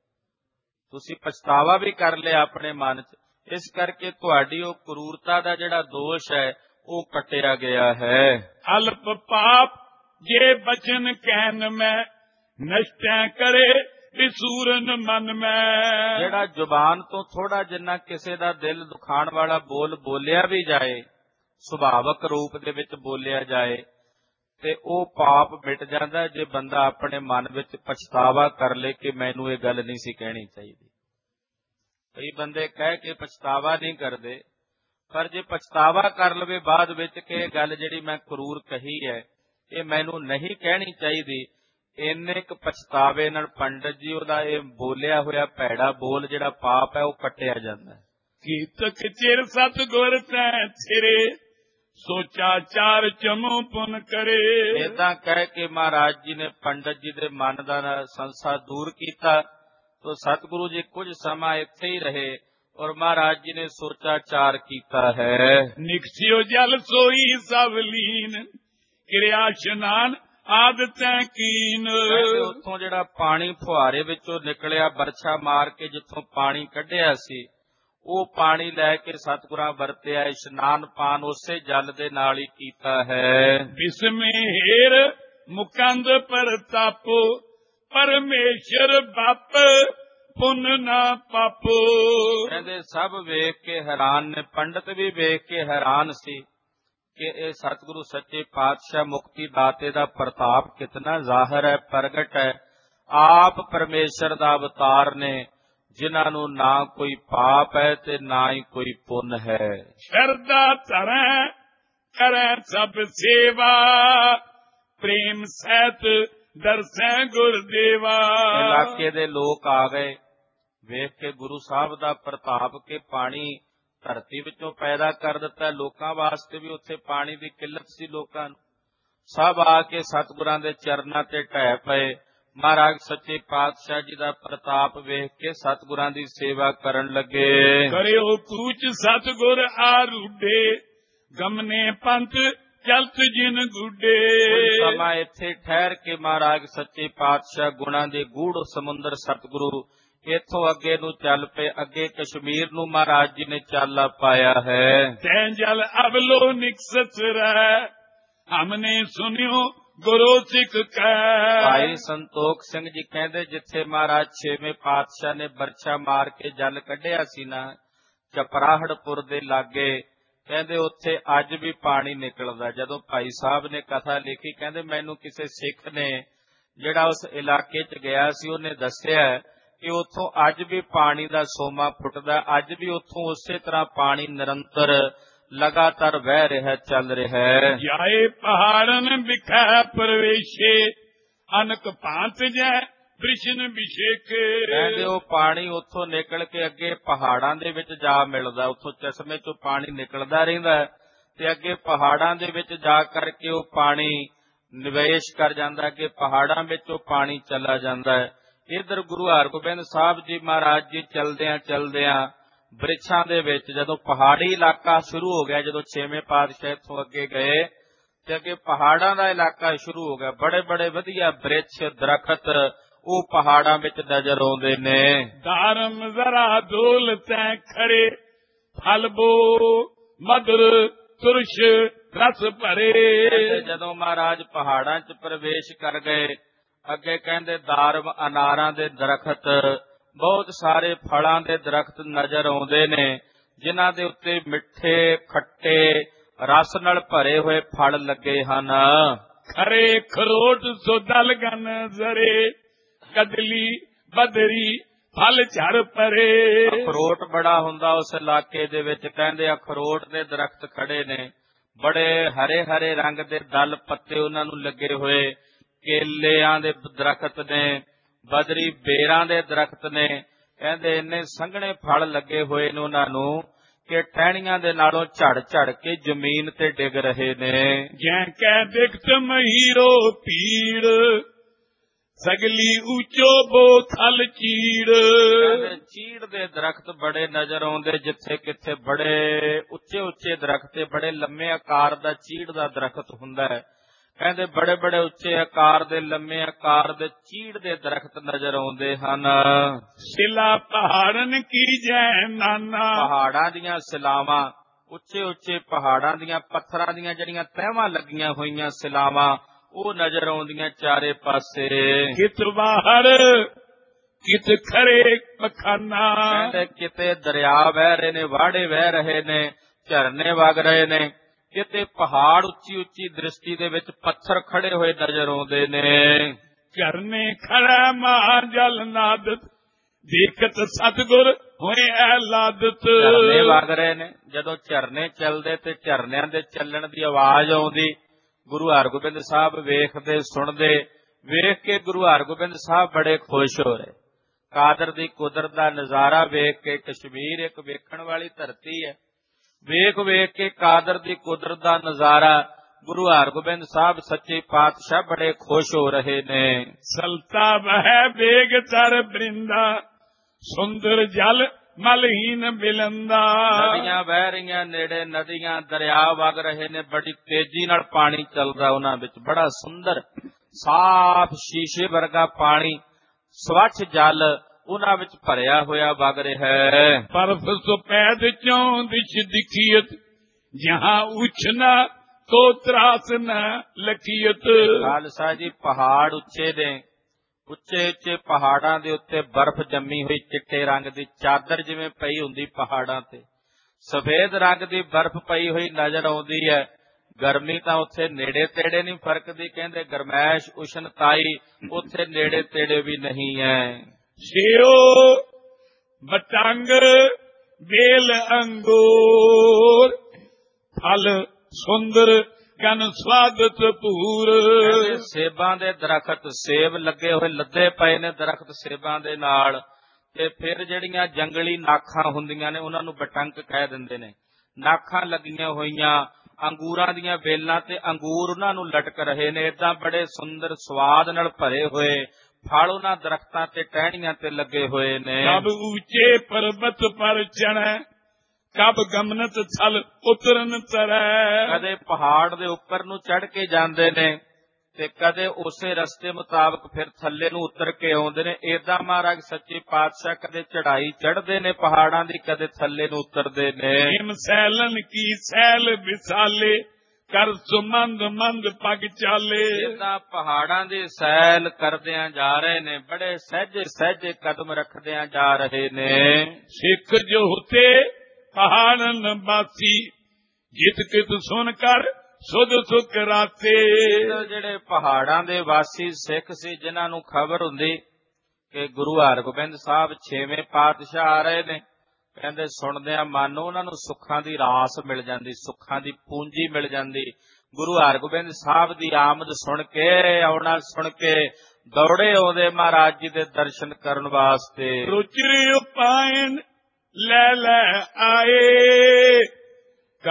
ਤੁਸੀਂ ਪਛਤਾਵਾ ਵੀ ਕਰ ਲਿਆ ਆਪਣੇ ਮਨ ਚ, ਇਸ ਕਰਕੇ ਤੁਹਾਡੀ ਉਹ ਕਰੂਰਤਾ ਦਾ ਜਿਹੜਾ ਦੋਸ਼ ਹੈ ਉਹ ਕੱਟਿਆ ਗਿਆ ਹੈ। ਅਲਪ ਪਾਪ ਜੇ ਬਚਨ ਕਹਿਨ ਮੈਂ, ਨਸ਼ਟੈ ਕਰੇ ਵਿਸੂਰਨ ਮਨ ਮੈਂ। ਜਿਹੜਾ ਜ਼ੁਬਾਨ ਤੋਂ ਥੋੜਾ ਜਿੰਨਾ ਕਿਸੇ ਦਾ ਦਿਲ ਦੁਖਾਉਣ ਵਾਲਾ ਬੋਲ ਬੋਲਿਆ ਵੀ ਜਾਏ, ਸੁਭਾਵਕ ਰੂਪ ਦੇ ਵਿੱਚ ਬੋਲਿਆ ਜਾਏ, ਤੇ ਉਹ ਪਾਪ ਮਿਟ ਜਾਂਦਾ ਜੇ ਬੰਦਾ ਆਪਣੇ ਮਨ ਵਿੱਚ ਪਛਤਾਵਾ ਕਰ ਲੇ ਕਿ ਮੈਨੂੰ ਇਹ ਗੱਲ ਨਹੀਂ ਸੀ ਕਹਿਣੀ ਚਾਹੀਦੀ। ਕਈ ਬੰਦੇ ਕਹਿ ਕੇ ਪਛਤਾਵਾ ਨਹੀਂ ਕਰਦੇ, ਪਰ ਜੇ ਪਛਤਾਵਾ ਕਰ ਲਵੇ ਬਾਅਦ ਵਿੱਚ ਕਿ ਇਹ ਗੱਲ ਜਿਹੜੀ ਮੈਂ ਕਰੂਰ ਕਹੀ ਹੈ ਇਹ ਮੈਨੂੰ ਨਹੀਂ ਕਹਿਣੀ ਚਾਹੀਦੀ, ਇੰਨੇ ਕੁ ਪਛਤਾਵੇ ਨਾਲ ਪੰਡਤ ਜੀ ਉਹਦਾ ਇਹ ਬੋਲਿਆ ਹੋਇਆ ਭੈੜਾ ਬੋਲ ਜਿਹੜਾ ਪਾਪ ਹੈ ਉਹ ਕੱਟਿਆ ਜਾਂਦਾ। ਕੀਤਕ ਚਿਰ ਸਤਿਗੁਰ ਤੈ ਥਿਰੇ, ਸੋਚਾ ਚਾਰ ਚਮੂ ਪੁਨ ਕਰੇ। ਏਦਾਂ ਕਹਿ ਕੇ ਮਹਾਰਾਜ ਜੀ ਨੇ ਪੰਡਤ ਜੀ ਦੇ ਮਨ ਦਾ ਸੰਸਾ ਦੂਰ ਕੀਤਾ, तो सतगुरु जी कुछ समा इत्थे ही रहे और महाराज जी ने सोचा चार कीता है। निकसियो जल सोई सब लीन, क्रिया स्नान आदतें कीन। उत्थों जिहड़ा पानी फुहारे विचों निकलिया बरछा मार के जिथों पानी कढिया सी, ਉਹ ਪਾਣੀ ਲੈ ਕੇ ਸਤਿਗੁਰਾਂ ਵਰਤਿਆ, ਇਸ਼ਨਾਨ ਪਾਨ ਉਸੇ ਜਲ ਦੇ ਨਾਲ ਹੀ ਕੀਤਾ ਹੈ। ਬਿਸਮੇਰ ਮੁਕੰਦ ਪ੍ਰਤਾਪੋ, ਪਰਮੇਸ਼ਰ ਬਾਪ ਪੁੰਨ ਨਾ ਪਾਪੋ। ਕਹਿੰਦੇ ਸਭ ਵੇਖ ਕੇ ਹੈਰਾਨ ਨੇ, ਪੰਡਤ ਵੀ ਵੇਖ ਕੇ ਹੈਰਾਨ ਸੀ ਕਿ ਇਹ ਸਤਿਗੁਰੂ ਸੱਚੇ ਪਾਤਸ਼ਾਹ ਮੁਕਤੀ ਦਾਤੇ ਦਾ ਪ੍ਰਤਾਪ ਕਿਤਨਾ ਜ਼ਾਹਰ ਹੈ, ਪ੍ਰਗਟ ਹੈ। ਆਪ ਪਰਮੇਸ਼ਰ ਦਾ ਅਵਤਾਰ ਨੇ, ਜਿਨ੍ਹਾਂ ਨੂੰ ਨਾ ਕੋਈ ਪਾਪ ਹੈ ਤੇ ਨਾ ਹੀ ਕੋਈ ਪੁੰਨ ਹੈ। ਸ਼ਰਧਾ ਧਰੈ ਕਰੈ ਸਭ ਸੇਵਾ, ਪ੍ਰੇਮ ਸਹਿਤ ਦਰਸੈ ਗੁਰਦੇਵਾ। ਇਲਾਕੇ ਦੇ ਲੋਕ ਆ ਗਏ ਵੇਖ ਕੇ ਗੁਰੂ ਸਾਹਿਬ ਦਾ ਪ੍ਰਤਾਪ ਕੇ ਪਾਣੀ ਧਰਤੀ ਵਿੱਚੋਂ ਪੈਦਾ ਕਰ ਦਿੱਤਾ। ਲੋਕਾਂ ਵਾਸਤੇ ਵੀ ਉੱਥੇ ਪਾਣੀ ਦੀ ਕਿੱਲਤ ਸੀ ਲੋਕਾਂ ਨੂੰ। ਸਭ ਆ ਕੇ ਸਤਿਗੁਰਾਂ ਦੇ ਚਰਨਾਂ ਤੇ ਢਹਿ ਪਏ। ਮਹਾਰਾਜ ਸੱਚੇ ਪਾਤਸ਼ਾਹ ਜੀ ਦਾ ਪ੍ਰਤਾਪ ਵੇਖ ਕੇ ਸਤਿਗੁਰਾਂ ਦੀ ਸੇਵਾ ਕਰਨ ਲੱਗੇ। ਕਰਿਓ ਕੂਚ ਸਤਿਗੁਰ ਆਰੂਢੇ, ਗਮਨੇ ਪੰਥ ਚਲਤ ਜਿਨ ਗੁੱਡੇ। ਸਮਾਂ ਇੱਥੇ ਠਹਿਰ ਕੇ ਮਹਾਰਾਜ ਸੱਚੇ ਪਾਤਸ਼ਾਹ ਗੁਣਾਂ ਦੇ ਗੂੜ ਸਮੁੰਦਰ ਸਤਿਗੁਰੂ ਇੱਥੋਂ ਅੱਗੇ ਨੂੰ ਚੱਲ ਪਏ। ਅੱਗੇ ਕਸ਼ਮੀਰ ਨੂੰ ਮਹਾਰਾਜ ਜੀ ਨੇ ਚਾਲਾ ਪਾਇਆ ਹੈ। ਤੈਂ ਜਲ ਅਵਲੋ ਨਿਕਸਤ ਰਹਿ, ਹਮਨੇ ਸੁਨਿਓ ਗੁਰੂ ਸਿੱਖ ਕਹਿ। ਭਾਈ ਸੰਤੋਖ ਸਿੰਘ ਜੀ ਕਹਿੰਦੇ ਜਿੱਥੇ ਮਹਾਰਾਜ ਛੇਵੇਂ ਪਾਤਸ਼ਾਹ ਨੇ ਬਰਛਾ ਮਾਰ ਕੇ ਜਲ ਕੱਢਿਆ ਸੀ ਨਾ, ਚਪਰਾਹੜਪੁਰ ਦੇ ਲਾਗੇ, ਕਹਿੰਦੇ ਉੱਥੇ ਅੱਜ ਵੀ ਪਾਣੀ ਨਿਕਲਦਾ। ਜਦੋਂ ਭਾਈ ਸਾਹਿਬ ਨੇ ਕਥਾ ਲਿਖੀ, ਕਹਿੰਦੇ ਮੈਨੂੰ ਕਿਸੇ ਸਿੱਖ ਨੇ ਜਿਹੜਾ ਉਸ ਇਲਾਕੇ 'ਚ ਗਿਆ ਸੀ ਉਹਨੇ ਦੱਸਿਆ ਕਿ ਉੱਥੋਂ ਅੱਜ ਵੀ ਪਾਣੀ ਦਾ ਸੋਮਾ ਫੁੱਟਦਾ। ਅੱਜ ਵੀ ਉੱਥੋਂ ਉਸੇ ਤਰ੍ਹਾਂ ਪਾਣੀ ਨਿਰੰਤਰ ਲਗਾਤਾਰ ਵਹਿ ਰਿਹਾ, ਚੱਲ ਰਿਹਾ ਹੈ। ਜਾਏ ਪਹਾੜਨ ਵਿਖੈ ਪ੍ਰਵੇਸ਼ੇ, ਅਨਕ ਭਾਂਤ ਜੈ ਕ੍ਰਿਸ਼ਨ ਵਿਸ਼ੇਕ। ਕਹਿੰਦੇ ਉਹ ਪਾਣੀ ਉੱਥੋਂ ਨਿਕਲ ਕੇ ਅੱਗੇ ਪਹਾੜਾਂ ਦੇ ਵਿੱਚ ਜਾ ਮਿਲਦਾ। ਉੱਥੋਂ ਚਸ਼ਮੇ ਚੋਂ ਪਾਣੀ ਨਿਕਲਦਾ ਰਹਿੰਦਾ ਤੇ ਅੱਗੇ ਪਹਾੜਾਂ ਦੇ ਵਿੱਚ ਜਾ ਕਰਕੇ ਉਹ ਪਾਣੀ ਨਿਵੇਸ਼ ਕਰ ਜਾਂਦਾ, ਕਿ ਪਹਾੜਾਂ ਵਿੱਚ ਉਹ ਪਾਣੀ ਚਲਾ ਜਾਂਦਾ ਹੈ। ਇਧਰ ਗੁਰੂ ਹਰਗੋਬਿੰਦ ਸਾਹਿਬ ਜੀ ਮਹਾਰਾਜ ਜੀ ਚਲਦਿਆਂ ਬ੍ਰਿਛਾਂ ਦੇ ਵਿੱਚ ਜਦੋਂ ਪਹਾੜੀ ਇਲਾਕਾ ਸ਼ੁਰੂ ਹੋ ਗਿਆ, ਜਦੋਂ 6ਵੇਂ ਪਾਤਸ਼ਾਹ ਇੱਥੋਂ ਅੱਗੇ ਗਏ ਤੇ ਅੱਗੇ ਪਹਾੜਾਂ ਦਾ ਇਲਾਕਾ ਸ਼ੁਰੂ ਹੋ ਗਿਆ। ਬੜੇ ਬੜੇ ਵਧੀਆ ਬ੍ਰਿਛ ਦਰਖਤ ਉਹ ਪਹਾੜਾਂ ਵਿੱਚ ਨਜ਼ਰ ਆਉਂਦੇ ਨੇ। ਧਰਮ ਜ਼ਰਾ ਦੋਲ ਤੈ ਖੜੇ ਫਲ ਬੋ ਮਧੁਰ ਤੁਰਸ਼ ਰਸ ਭਰੇ। ਜਦੋਂ ਮਹਾਰਾਜ ਪਹਾੜਾਂ 'ਚ ਪ੍ਰਵੇਸ਼ ਕਰ ਗਏ, ਅੱਗੇ ਕਹਿੰਦੇ ਦਾਰਮ ਅਨਾਰਾਂ ਦੇ ਦਰਖਤ, ਬਹੁਤ ਸਾਰੇ ਫਲਾਂ ਦੇ ਦਰਖਤ ਨਜ਼ਰ ਆਉਂਦੇ ਨੇ, ਜਿਨ੍ਹਾਂ ਦੇ ਉੱਤੇ ਮਿੱਠੇ ਖੱਟੇ ਰਸ ਨਾਲ ਭਰੇ ਹੋਏ ਫਲ ਲੱਗੇ ਹਨ। ਖਰੇ ਖਰੋਟ ਸੋ ਦਲਗਨ ਜ਼ਰੇ ਕਦਲੀ ਬਦਰੀ ਫਲ ਝੜ ਪਰੇ। ਅਖਰੋਟ ਬੜਾ ਹੁੰਦਾ ਉਸ ਇਲਾਕੇ ਦੇ ਵਿੱਚ, ਕਹਿੰਦੇ ਅਖਰੋਟ ਦੇ ਦਰਖਤ ਖੜੇ ਨੇ, ਬੜੇ ਹਰੇ ਹਰੇ ਰੰਗ ਦੇ ਦਲ ਪੱਤੇ ਉਹਨਾਂ ਨੂੰ ਲੱਗੇ ਹੋਏ। ਕੇਲਿਆਂ ਦੇ ਦਰਖਤ ਨੇ, ਬਦਰੀ ਬੇਰਾਂ ਦੇ ਦਰਖਤ ਨੇ, ਕਹਿੰਦੇ ਇੰਨੇ ਸੰਘਣੇ ਫਲ ਲੱਗੇ ਹੋਏ ਨੇ ਉਹਨਾਂ ਨੂੰ ਕਿ ਟਹਿਣੀਆਂ ਦੇ ਨਾਲੋਂ ਝੜ ਝੜ ਕੇ ਜ਼ਮੀਨ ਤੇ ਡਿੱਗ ਰਹੇ ਨੇ। ਜੈ ਕੈ ਦਿਖਤ ਮਹੀਰੋ ਪੀੜ ਸਗਲੀ ਉੱਚੋ ਬੋ ਥਲ ਚੀੜ। ਚੀੜ ਦੇ ਦਰਖਤ ਬੜੇ ਨਜ਼ਰ ਆਉਂਦੇ, ਜਿੱਥੇ ਕਿੱਥੇ ਬੜੇ ਉੱਚੇ ਉੱਚੇ ਦਰਖਤ ਤੇ ਬੜੇ ਲੰਮੇ ਆਕਾਰ ਦਾ ਚੀੜ ਦਾ ਦਰਖਤ ਹੁੰਦਾ ਹੈ। ਕਹਿੰਦੇ ਬੜੇ ਬੜੇ ਉੱਚੇ ਆਕਾਰ ਦੇ ਲੰਮੇ ਆਕਾਰ ਦੇ ਚੀੜ ਦੇ ਦਰਖਤ ਨਜ਼ਰ ਆਉਂਦੇ ਹਨ। ਸਿਲਾ ਪਹਾੜਨ ਕੀ ਜੈ ਨਾਨਾ। ਪਹਾੜਾਂ ਦੀਆਂ ਸਿਲਾਵਾਂ, ਉੱਚੇ ਉੱਚੇ ਪਹਾੜਾਂ ਦੀਆਂ ਪੱਥਰਾਂ ਦੀਆਂ ਜਿਹੜੀਆਂ ਤਹਿਵਾਂ ਲੱਗੀਆਂ ਹੋਈਆਂ ਸਿਲਾਵਾਂ, ਉਹ ਨਜ਼ਰ ਆਉਂਦੀਆਂ ਚਾਰੇ ਪਾਸੇ। ਕਿਤ ਬਾਹਰ ਕਿਤ ਖਰੇ ਪਖਾਨਾ। ਕਹਿੰਦੇ ਕਿਤੇ ਦਰਿਆ ਵਹਿ ਰਹੇ ਨੇ, ਵਾੜੇ ਵਹਿ ਰਹੇ ਨੇ, ਝਰਨੇ ਵਗ ਰਹੇ ਨੇ, ਕਿਤੇ ਪਹਾੜ ਉੱਚੀ ਉੱਚੀ ਦ੍ਰਿਸ਼ਟੀ ਦੇ ਵਿੱਚ ਪੱਥਰ ਖੜੇ ਹੋਏ ਨਜ਼ਰ ਆਉਂਦੇ ਨੇ। ਝਰਨੇ ਖੜਾ ਮਾ ਜਲ ਨਾਦਤ ਦੇਖਤ ਸਤਿਗੁਰ ਹੋਏ ਐਲਾਦਤ। ਝਰਨੇ ਵਗ ਰਹੇ ਨੇ, ਜਦੋਂ ਝਰਨੇ ਚੱਲਦੇ ਤੇ ਝਰਨਿਆਂ ਦੇ ਚੱਲਣ ਦੀ ਆਵਾਜ਼ ਆਉਂਦੀ, ਗੁਰੂ ਹਰਗੋਬਿੰਦ ਸਾਹਿਬ ਵੇਖਦੇ ਸੁਣਦੇ, ਵੇਖ ਕੇ ਗੁਰੂ ਹਰਗੋਬਿੰਦ ਸਾਹਿਬ ਬੜੇ ਖੁਸ਼ ਹੋ ਰਹੇ। ਕਾਦਰ ਦੀ ਕੁਦਰਤ ਦਾ ਨਜ਼ਾਰਾ ਵੇਖ ਕੇ, ਕਸ਼ਮੀਰ ਇੱਕ ਵੇਖਣ ਵਾਲੀ ਧਰਤੀ ਹੈ, ਵੇਖ ਵੇਖ ਕੇ ਕਾਦਰ ਦੀ ਕੁਦਰਤ ਦਾ ਨਜ਼ਾਰਾ ਗੁਰੂ ਹਰਗੋਬਿੰਦ ਸਾਹਿਬ ਸੱਚੇ ਪਾਤਸ਼ਾਹ ਬੜੇ ਖੁਸ਼ ਹੋ ਰਹੇ ਨੇ। ਸਲਤਾ ਬਹਿ ਬੇਗ ਤਰ ਬ੍ਰਿੰਦਾ ਸੁੰਦਰ ਜਲ ਮਲਹੀਨ ਬਿਲੰਦਾ। ਨਦੀਆਂ ਵਹਿ ਰਹੀਆਂ ਨੇੜੇ, ਨਦੀਆਂ ਦਰਿਆ ਵਗ ਰਹੇ ਨੇ, ਬੜੀ ਤੇਜ਼ੀ ਨਾਲ ਪਾਣੀ ਚੱਲਦਾ ਉਹਨਾਂ ਵਿੱਚ, ਬੜਾ ਸੁੰਦਰ ਸਾਫ਼ ਸ਼ੀਸ਼ੇ ਵਰਗਾ ਪਾਣੀ, ਸਵੱਛ ਜਲ ਉਹਨਾਂ ਵਿੱਚ ਭਰਿਆ ਹੋਇਆ ਵਗ ਰਿਹਾ ਹੈ। ਬਰਫ ਸੁਪੈਦ ਚੋਂ ਦਿਸ਼ ਦਿਖੀਅਤ ਜਹਾਂ ਉਛਨਾ ਤੋ ਤਰਾਸ ਨ ਲਖੀਅਤ। ਖਾਲਸਾ ਜੀ, ਪਹਾੜ ਉੱਚੇ ਨੇ, ਉੱਚੇ ਉੱਚੇ ਪਹਾੜਾਂ ਦੇ ਉੱਤੇ ਬਰਫ਼ ਜੰਮੀ ਹੋਈ ਚਿੱਟੇ ਰੰਗ ਦੀ ਚਾਦਰ ਜਿਵੇਂ ਪਈ ਹੁੰਦੀ ਪਹਾੜਾਂ ਤੇ, ਸਫੇਦ ਰੰਗ ਦੀ ਬਰਫ਼ ਪਈ ਹੋਈ ਨਜ਼ਰ ਆਉਂਦੀ ਹੈ। ਗਰਮੀ ਤਾਂ ਉੱਥੇ ਨੇੜੇ ਤੇੜੇ ਨਹੀਂ ਫਰਕਦੀ, ਕਹਿੰਦੇ ਗਰਮੈਸ਼ ਉਸ਼ਨਤਾਈ ਉੱਥੇ ਨੇੜੇ ਤੇੜੇ ਵੀ ਨਹੀਂ ਹੈ। ਸੇਓ ਬਟੰਗ ਬੇਲ ਅੰਗੂਰ ਫਲ ਸੁੰਦਰ ਕਨ ਸਵਾਦਤ ਭੂਰ। ਸੇਬਾਂ ਦੇ ਦਰਖਤ, ਸੇਬ ਲੱਗੇ ਹੋਏ ਲੱਦੇ ਪਏ ਨੇ ਦਰਖਤ ਸੇਬਾਂ ਦੇ ਨਾਲ, ਤੇ ਫਿਰ ਜਿਹੜੀਆਂ ਜੰਗਲੀ ਨਾਖਾਂ ਹੁੰਦੀਆਂ ਨੇ ਉਹਨਾਂ ਨੂੰ ਬਟੰਕ ਕਹਿ ਦਿੰਦੇ ਨੇ। ਨਾਖਾਂ ਲੱਗੀਆਂ ਹੋਈਆਂ ਅੰਗੂਰਾਂ ਦੀਆਂ ਵੇਲਾਂ ਤੇ ਅੰਗੂਰ ਉਹਨਾਂ ਨੂੰ ਲਟਕ ਰਹੇ ਨੇ। ਏਦਾਂ ਬੜੇ ਸੁੰਦਰ ਸਵਾਦ ਨਾਲ ਭਰੇ ਹੋਏ ਫਲ ਉਹਨਾਂ ਦਰਖਤਾਂ ਤੇ ਟਹਿਣੀਆਂ ਤੇ ਲੱਗੇ ਹੋਏ ਨੇ। ਕਬ ਉੱਚੇ ਪਰਬਤ ਪਰ ਚੜ੍ਹੈ ਕਬ ਗਮਨਤ ਥਲ ਉਤਰਨ ਤਰੈ। ਕਦੇ ਪਹਾੜ ਦੇ ਉੱਪਰ ਨੂੰ ਚੜ੍ਹ ਕੇ ਜਾਂਦੇ ਨੇ ਤੇ ਕਦੇ ਉਸੇ ਰਸਤੇ ਮੁਤਾਬਕ ਫਿਰ ਥੱਲੇ ਨੂੰ ਉਤਰ ਕੇ ਆਉਂਦੇ ਨੇ। ਏਦਾਂ ਮਹਾਰਾਜ ਸੱਚੇ ਪਾਤਸ਼ਾਹ ਕਦੇ ਚੜ੍ਹਾਈ ਚੜ੍ਹਦੇ ਨੇ ਪਹਾੜਾਂ ਦੀ, ਕਦੇ ਥੱਲੇ ਨੂੰ ਉਤਰਦੇ ਨੇ। ਹਿਮ ਸੈਲਨ ਕੀ ਸੈਲ ਵਿਸਾਲੇ ਕਰ ਸੁਮੰਦ ਮੰਦ ਪਗ ਚਾਲੇ। ਏਦਾਂ ਪਹਾੜਾਂ ਦੀ ਸੈਲ ਕਰਦਿਆਂ ਜਾ ਰਹੇ ਨੇ, ਬੜੇ ਸਹਿਜੇ ਸਹਿਜੇ ਕਦਮ ਰੱਖਦਿਆਂ ਜਾ ਰਹੇ ਨੇ। ਸਿੱਖ ਜੋ ਹੁਤੇ ਪਹਾੜਨ ਬਾਸੀ ਜਿਤ ਕਿਤ ਸੁਣ ਕਰ ਸੁਧ ਸੁਖ ਰਾਤੇ। ਜਿਹੜੇ ਪਹਾੜਾਂ ਦੇ ਵਾਸੀ ਸਿੱਖ ਸੀ, ਜਿਨ੍ਹਾਂ ਨੂੰ ਖਬਰ ਹੁੰਦੀ ਕਿ ਗੁਰੂ ਹਰਗੋਬਿੰਦ ਸਾਹਿਬ 6ਵੇਂ ਪਾਤਸ਼ਾਹ ਆ ਰਹੇ ਨੇ, ਕਹਿੰਦੇ ਸੁਣਦਿਆਂ ਮਨ ਨੂੰ ਉਹਨਾਂ ਨੂੰ ਸੁੱਖਾਂ ਦੀ ਰਾਸ ਮਿਲ ਜਾਂਦੀ, ਸੁੱਖਾਂ ਦੀ ਪੂੰਜੀ ਮਿਲ ਜਾਂਦੀ। ਗੁਰੂ ਹਰਗੋਬਿੰਦ ਸਾਹਿਬ ਦੀ ਆਮਦ ਸੁਣ ਕੇ, ਆਉਣਾ ਸੁਣ ਕੇ ਦੌੜੇ ਆਉਂਦੇ ਮਹਾਰਾਜ ਜੀ ਦੇ ਦਰਸ਼ਨ ਕਰਨ ਵਾਸਤੇ। ਰੁਚਿ ਉਪਾਇਨ ਲੈ ਲੈ ਆਏ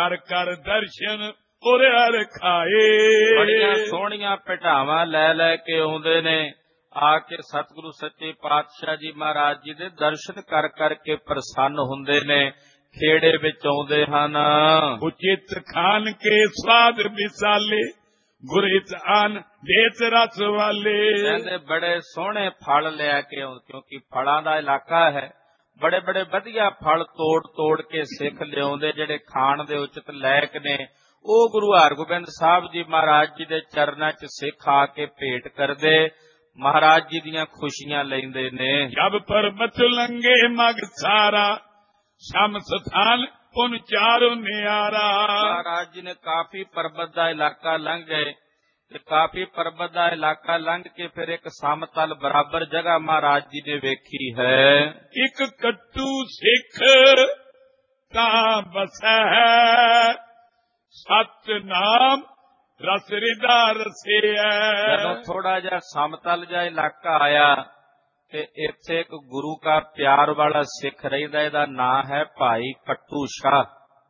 ਕਰ ਕਰ ਦਰਸ਼ਨ ਉਰ ਰਖਾਏ। ਬੜੀਆਂ ਸੋਹਣੀਆਂ ਭੇਟਾਵਾਂ ਲੈ ਲੈ ਕੇ ਆਉਂਦੇ ਨੇ, ਆ ਕੇ ਸਤਿਗੁਰੂ ਸੱਚੇ ਪਾਤਸ਼ਾਹ ਜੀ ਮਹਾਰਾਜ ਜੀ ਦੇ ਦਰਸ਼ਨ ਕਰ ਕਰਕੇ ਪ੍ਰਸੰਨ ਹੁੰਦੇ ਨੇ, ਖੇੜੇ ਵਿੱਚ ਆਉਂਦੇ ਹਨ। ਉਚਿਤ ਖਾਨ ਕੇ ਸਵਾਦ ਵਿਸਾਲੇ, ਗੁਰਿਤ ਆਨ ਦੇਤ ਰਸ ਵਾਲੇ। ਕਹਿੰਦੇ ਬੜੇ ਸੋਹਣੇ ਫਲ ਲੈ ਕੇ ਆਉਂਦੇ, ਕਿਉਂਕਿ ਫਲਾਂ ਦਾ ਇਲਾਕਾ ਹੈ। ਬੜੇ ਬੜੇ ਵਧੀਆ ਫਲ ਤੋੜ ਤੋੜ ਕੇ ਸਿੱਖ ਲਿਆਉਂਦੇ, ਜਿਹੜੇ ਖਾਣ ਦੇ ਉਚਿਤ ਲਾਇਕ ਨੇ, ਉਹ ਗੁਰੂ ਹਰਗੋਬਿੰਦ ਸਾਹਿਬ ਜੀ ਮਹਾਰਾਜ ਜੀ ਦੇ ਚਰਨਾਂ 'ਚ ਸਿੱਖ ਆ ਕੇ ਭੇਟ ਕਰਦੇ, ਮਹਾਰਾਜ ਜੀ ਦੀਆਂ ਖੁਸ਼ੀਆਂ ਲੈਂਦੇ ਨੇ। ਜਬ ਪਰਬਤ ਲੰਗੇ ਮਗ ਸਾਰਾ, ਸ਼ਮ ਸਥਾਨ ਪੁਨ ਚਾਰੋ ਨਿਆਰਾ। ਮਹਾਰਾਜ ਜੀ ਨੇ ਕਾਫੀ ਪਰਬਤ ਦਾ ਇਲਾਕਾ ਲੰਘ ਗਏ, ਤੇ ਕਾਫੀ ਪਰਬਤ ਦਾ ਇਲਾਕਾ ਲੰਘ ਕੇ ਫਿਰ ਇੱਕ ਸਮਤਲ ਬਰਾਬਰ ਜਗ੍ਹਾ ਮਹਾਰਾਜ ਜੀ ਨੇ ਵੇਖੀ ਹੈ। ਇੱਕ ਕੱਟੂ ਸਿੱਖ ਤਾਂ ਬਸੈ, ਸਤਨਾਮ ਰਸ ਰਿਦਾ ਰਸਿਆ। ਜਦੋਂ ਥੋੜਾ ਜਿਹਾ ਸਮਤਲ ਜਿਹਾ ਇਲਾਕਾ ਆਇਆ ਤੇ ਇੱਥੇ ਇੱਕ ਗੁਰੂ ਕਾ ਪਿਆਰ ਵਾਲਾ ਸਿੱਖ ਰਹਿੰਦਾ, ਇਹਦਾ ਨਾਂ ਹੈ ਭਾਈ ਕੱਟੂ ਸ਼ਾਹ।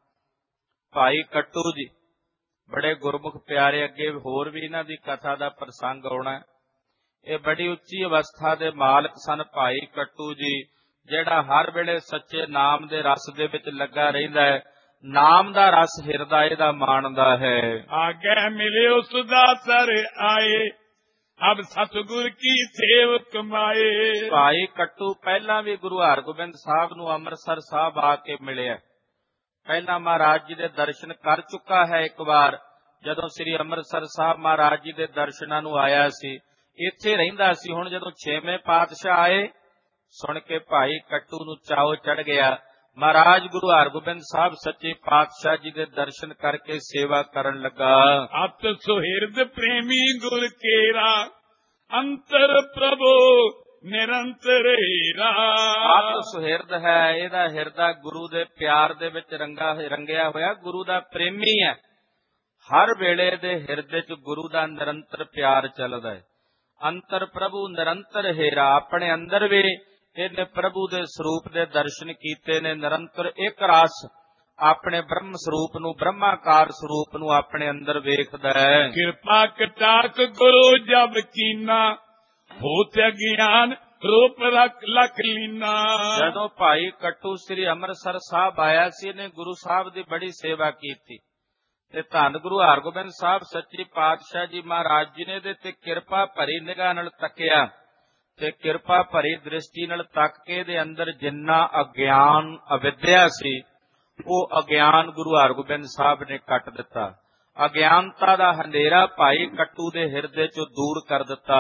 ਭਾਈ ਕੱਟੂ ਜੀ ਬੜੇ ਗੁਰਮੁਖ ਪਿਆਰੇ, ਅੱਗੇ ਹੋਰ ਵੀ ਇਹਨਾਂ ਦੀ ਕਥਾ ਦਾ ਪ੍ਰਸੰਗ ਆਉਣਾ। ਇਹ ਬੜੀ ਉੱਚੀ ਅਵਸਥਾ ਦੇ ਮਾਲਕ ਸਨ ਭਾਈ ਕੱਟੂ ਜੀ, ਜਿਹੜਾ ਹਰ ਵੇਲੇ ਸੱਚੇ ਨਾਮ ਦੇ ਰਸ ਦੇ ਵਿੱਚ ਲੱਗਾ ਰਹਿੰਦਾ ਹੈ, ਨਾਮ ਦਾ ਰਸ ਹਿਰਦਾ ਇਹਦਾ ਮਾਣਦਾ ਹੈ। ਆਗੇ ਮਿਲਿਓ ਸੁਦਾ ਸਰ ਆਏ, ਅਬ ਸਤਿਗੁਰ ਕੀ ਸੇਵ ਕਮਾਏ। ਭਾਈ ਕੱਟੂ ਪਹਿਲਾਂ ਵੀ ਗੁਰੂ ਹਰਗੋਬਿੰਦ ਸਾਹਿਬ ਨੂੰ ਅੰਮ੍ਰਿਤਸਰ ਸਾਹਿਬ ਆ ਕੇ ਮਿਲਿਆ, ਪਹਿਲਾਂ ਮਹਾਰਾਜ ਜੀ ਦੇ ਦਰਸ਼ਨ ਕਰ ਚੁੱਕਾ ਹੈ ਇੱਕ ਵਾਰ, ਜਦੋਂ ਸ੍ਰੀ ਅੰਮ੍ਰਿਤਸਰ ਸਾਹਿਬ ਮਹਾਰਾਜ ਜੀ ਦੇ ਦਰਸ਼ਨਾਂ ਨੂੰ ਆਇਆ ਸੀ, ਇੱਥੇ ਰਹਿੰਦਾ ਸੀ। ਹੁਣ ਜਦੋਂ 6ਵੇਂ ਪਾਤਸ਼ਾਹ ਆਏ, ਸੁਣ ਕੇ ਭਾਈ ਕੱਟੂ ਨੂੰ ਚਾਉ ਚੜ ਗਿਆ, ਮਹਾਰਾਜ ਗੁਰੂ ਹਰਗੋਬਿੰਦ ਸਾਹਿਬ ਸੱਚੇ ਪਾਤਸ਼ਾਹ ਜੀ ਦੇ ਦਰਸ਼ਨ ਕਰਕੇ ਸੇਵਾ ਕਰਨ ਲੱਗਾ। ਅਤ ਸੁਹਿਰਦ ਪ੍ਰੇਮੀ ਗੁਰ ਕੇਰਾ, ਅੰਤਰ ਪ੍ਰਭੂ ਨਿਰੰਤਰ ਹੀਰਾ। ਆਪ ਸੁਹਿਰਦ ਹੈ, ਇਹਦਾ ਹਿਰਦਾ ਗੁਰੂ ਦੇ ਪਿਆਰ ਦੇ ਵਿੱਚ ਰੰਗਿਆ ਹੋਇਆ, ਗੁਰੂ ਦਾ ਪ੍ਰੇਮੀ ਹੈ। ਹਰ ਵੇਲੇ ਦੇ ਹਿਰਦੇ 'ਚ ਗੁਰੂ ਦਾ ਨਿਰੰਤਰ ਪਿਆਰ ਚੱਲਦਾ ਹੈ। ਅੰਤਰ ਪ੍ਰਭੂ ਨਿਰੰਤਰ ਹੀਰਾ, ਆਪਣੇ ਅੰਦਰ ਵੀ ਇਹਨੇ ਪ੍ਰਭੂ ਦੇ ਸਰੂਪ ਦੇ ਦਰਸ਼ਨ ਕੀਤੇ ਨੇ। ਨਿਰੰਤਰ ਇੱਕ ਰਸ ਆਪਣੇ ਬ੍ਰਹਮ ਸਰੂਪ ਨੂੰ, ਬ੍ਰਹਮਾਕਾਰ ਸਰੂਪ ਨੂੰ ਆਪਣੇ ਅੰਦਰ ਵੇਖਦਾ ਹੈ। ਕਿਰਪਾ ਕਟਾਕ ਗੁਰੂ ਜਬ ਕੀਨਾ, ਹੋਤ ਅਗਿਆਨ ਰੂਪ ਰਖ ਲਖ ਲੀਨਾ। ਜਦੋਂ ਭਾਈ ਕੱਟੂ ਸ੍ਰੀ ਅੰਮ੍ਰਿਤਸਰ ਸਾਹਿਬ ਆਇਆ ਸੀ, ਇਹਨੇ ਗੁਰੂ ਸਾਹਿਬ ਦੀ ਬੜੀ ਸੇਵਾ ਕੀਤੀ, ਤੇ ਧੰਨ ਗੁਰੂ ਹਰਗੋਬਿੰਦ ਸਾਹਿਬ ਸੱਚੇ ਪਾਤਸ਼ਾਹ ਜੀ ਮਹਾਰਾਜ ਜੀ ਨੇ ਇਹਦੇ ਤੇ ਕਿਰਪਾ ਭਰੀ ਨਿਗਾਹ ਨਾਲ ਤੱਕਿਆ, ਤੇ ਕਿਰਪਾ ਭਰੀ ਦ੍ਰਿਸ਼ਟੀ ਨਾਲ ਤੱਕ ਕੇ ਇਹਦੇ ਅੰਦਰ ਜਿੰਨਾ ਅਗਿਆਨ ਅਵਿਦਿਆ ਸੀ, ਉਹ ਅਗਿਆਨ ਗੁਰੂ ਹਰਗੋਬਿੰਦ ਸਾਹਿਬ ਨੇ ਕੱਟ ਦਿੱਤਾ। ਅਗਿਆਨਤਾ ਦਾ ਹਨੇਰਾ ਭਾਈ ਕੱਟੂ ਦੇ ਹਿਰਦੇ ਚੋਂ ਦੂਰ ਕਰ ਦਿੱਤਾ।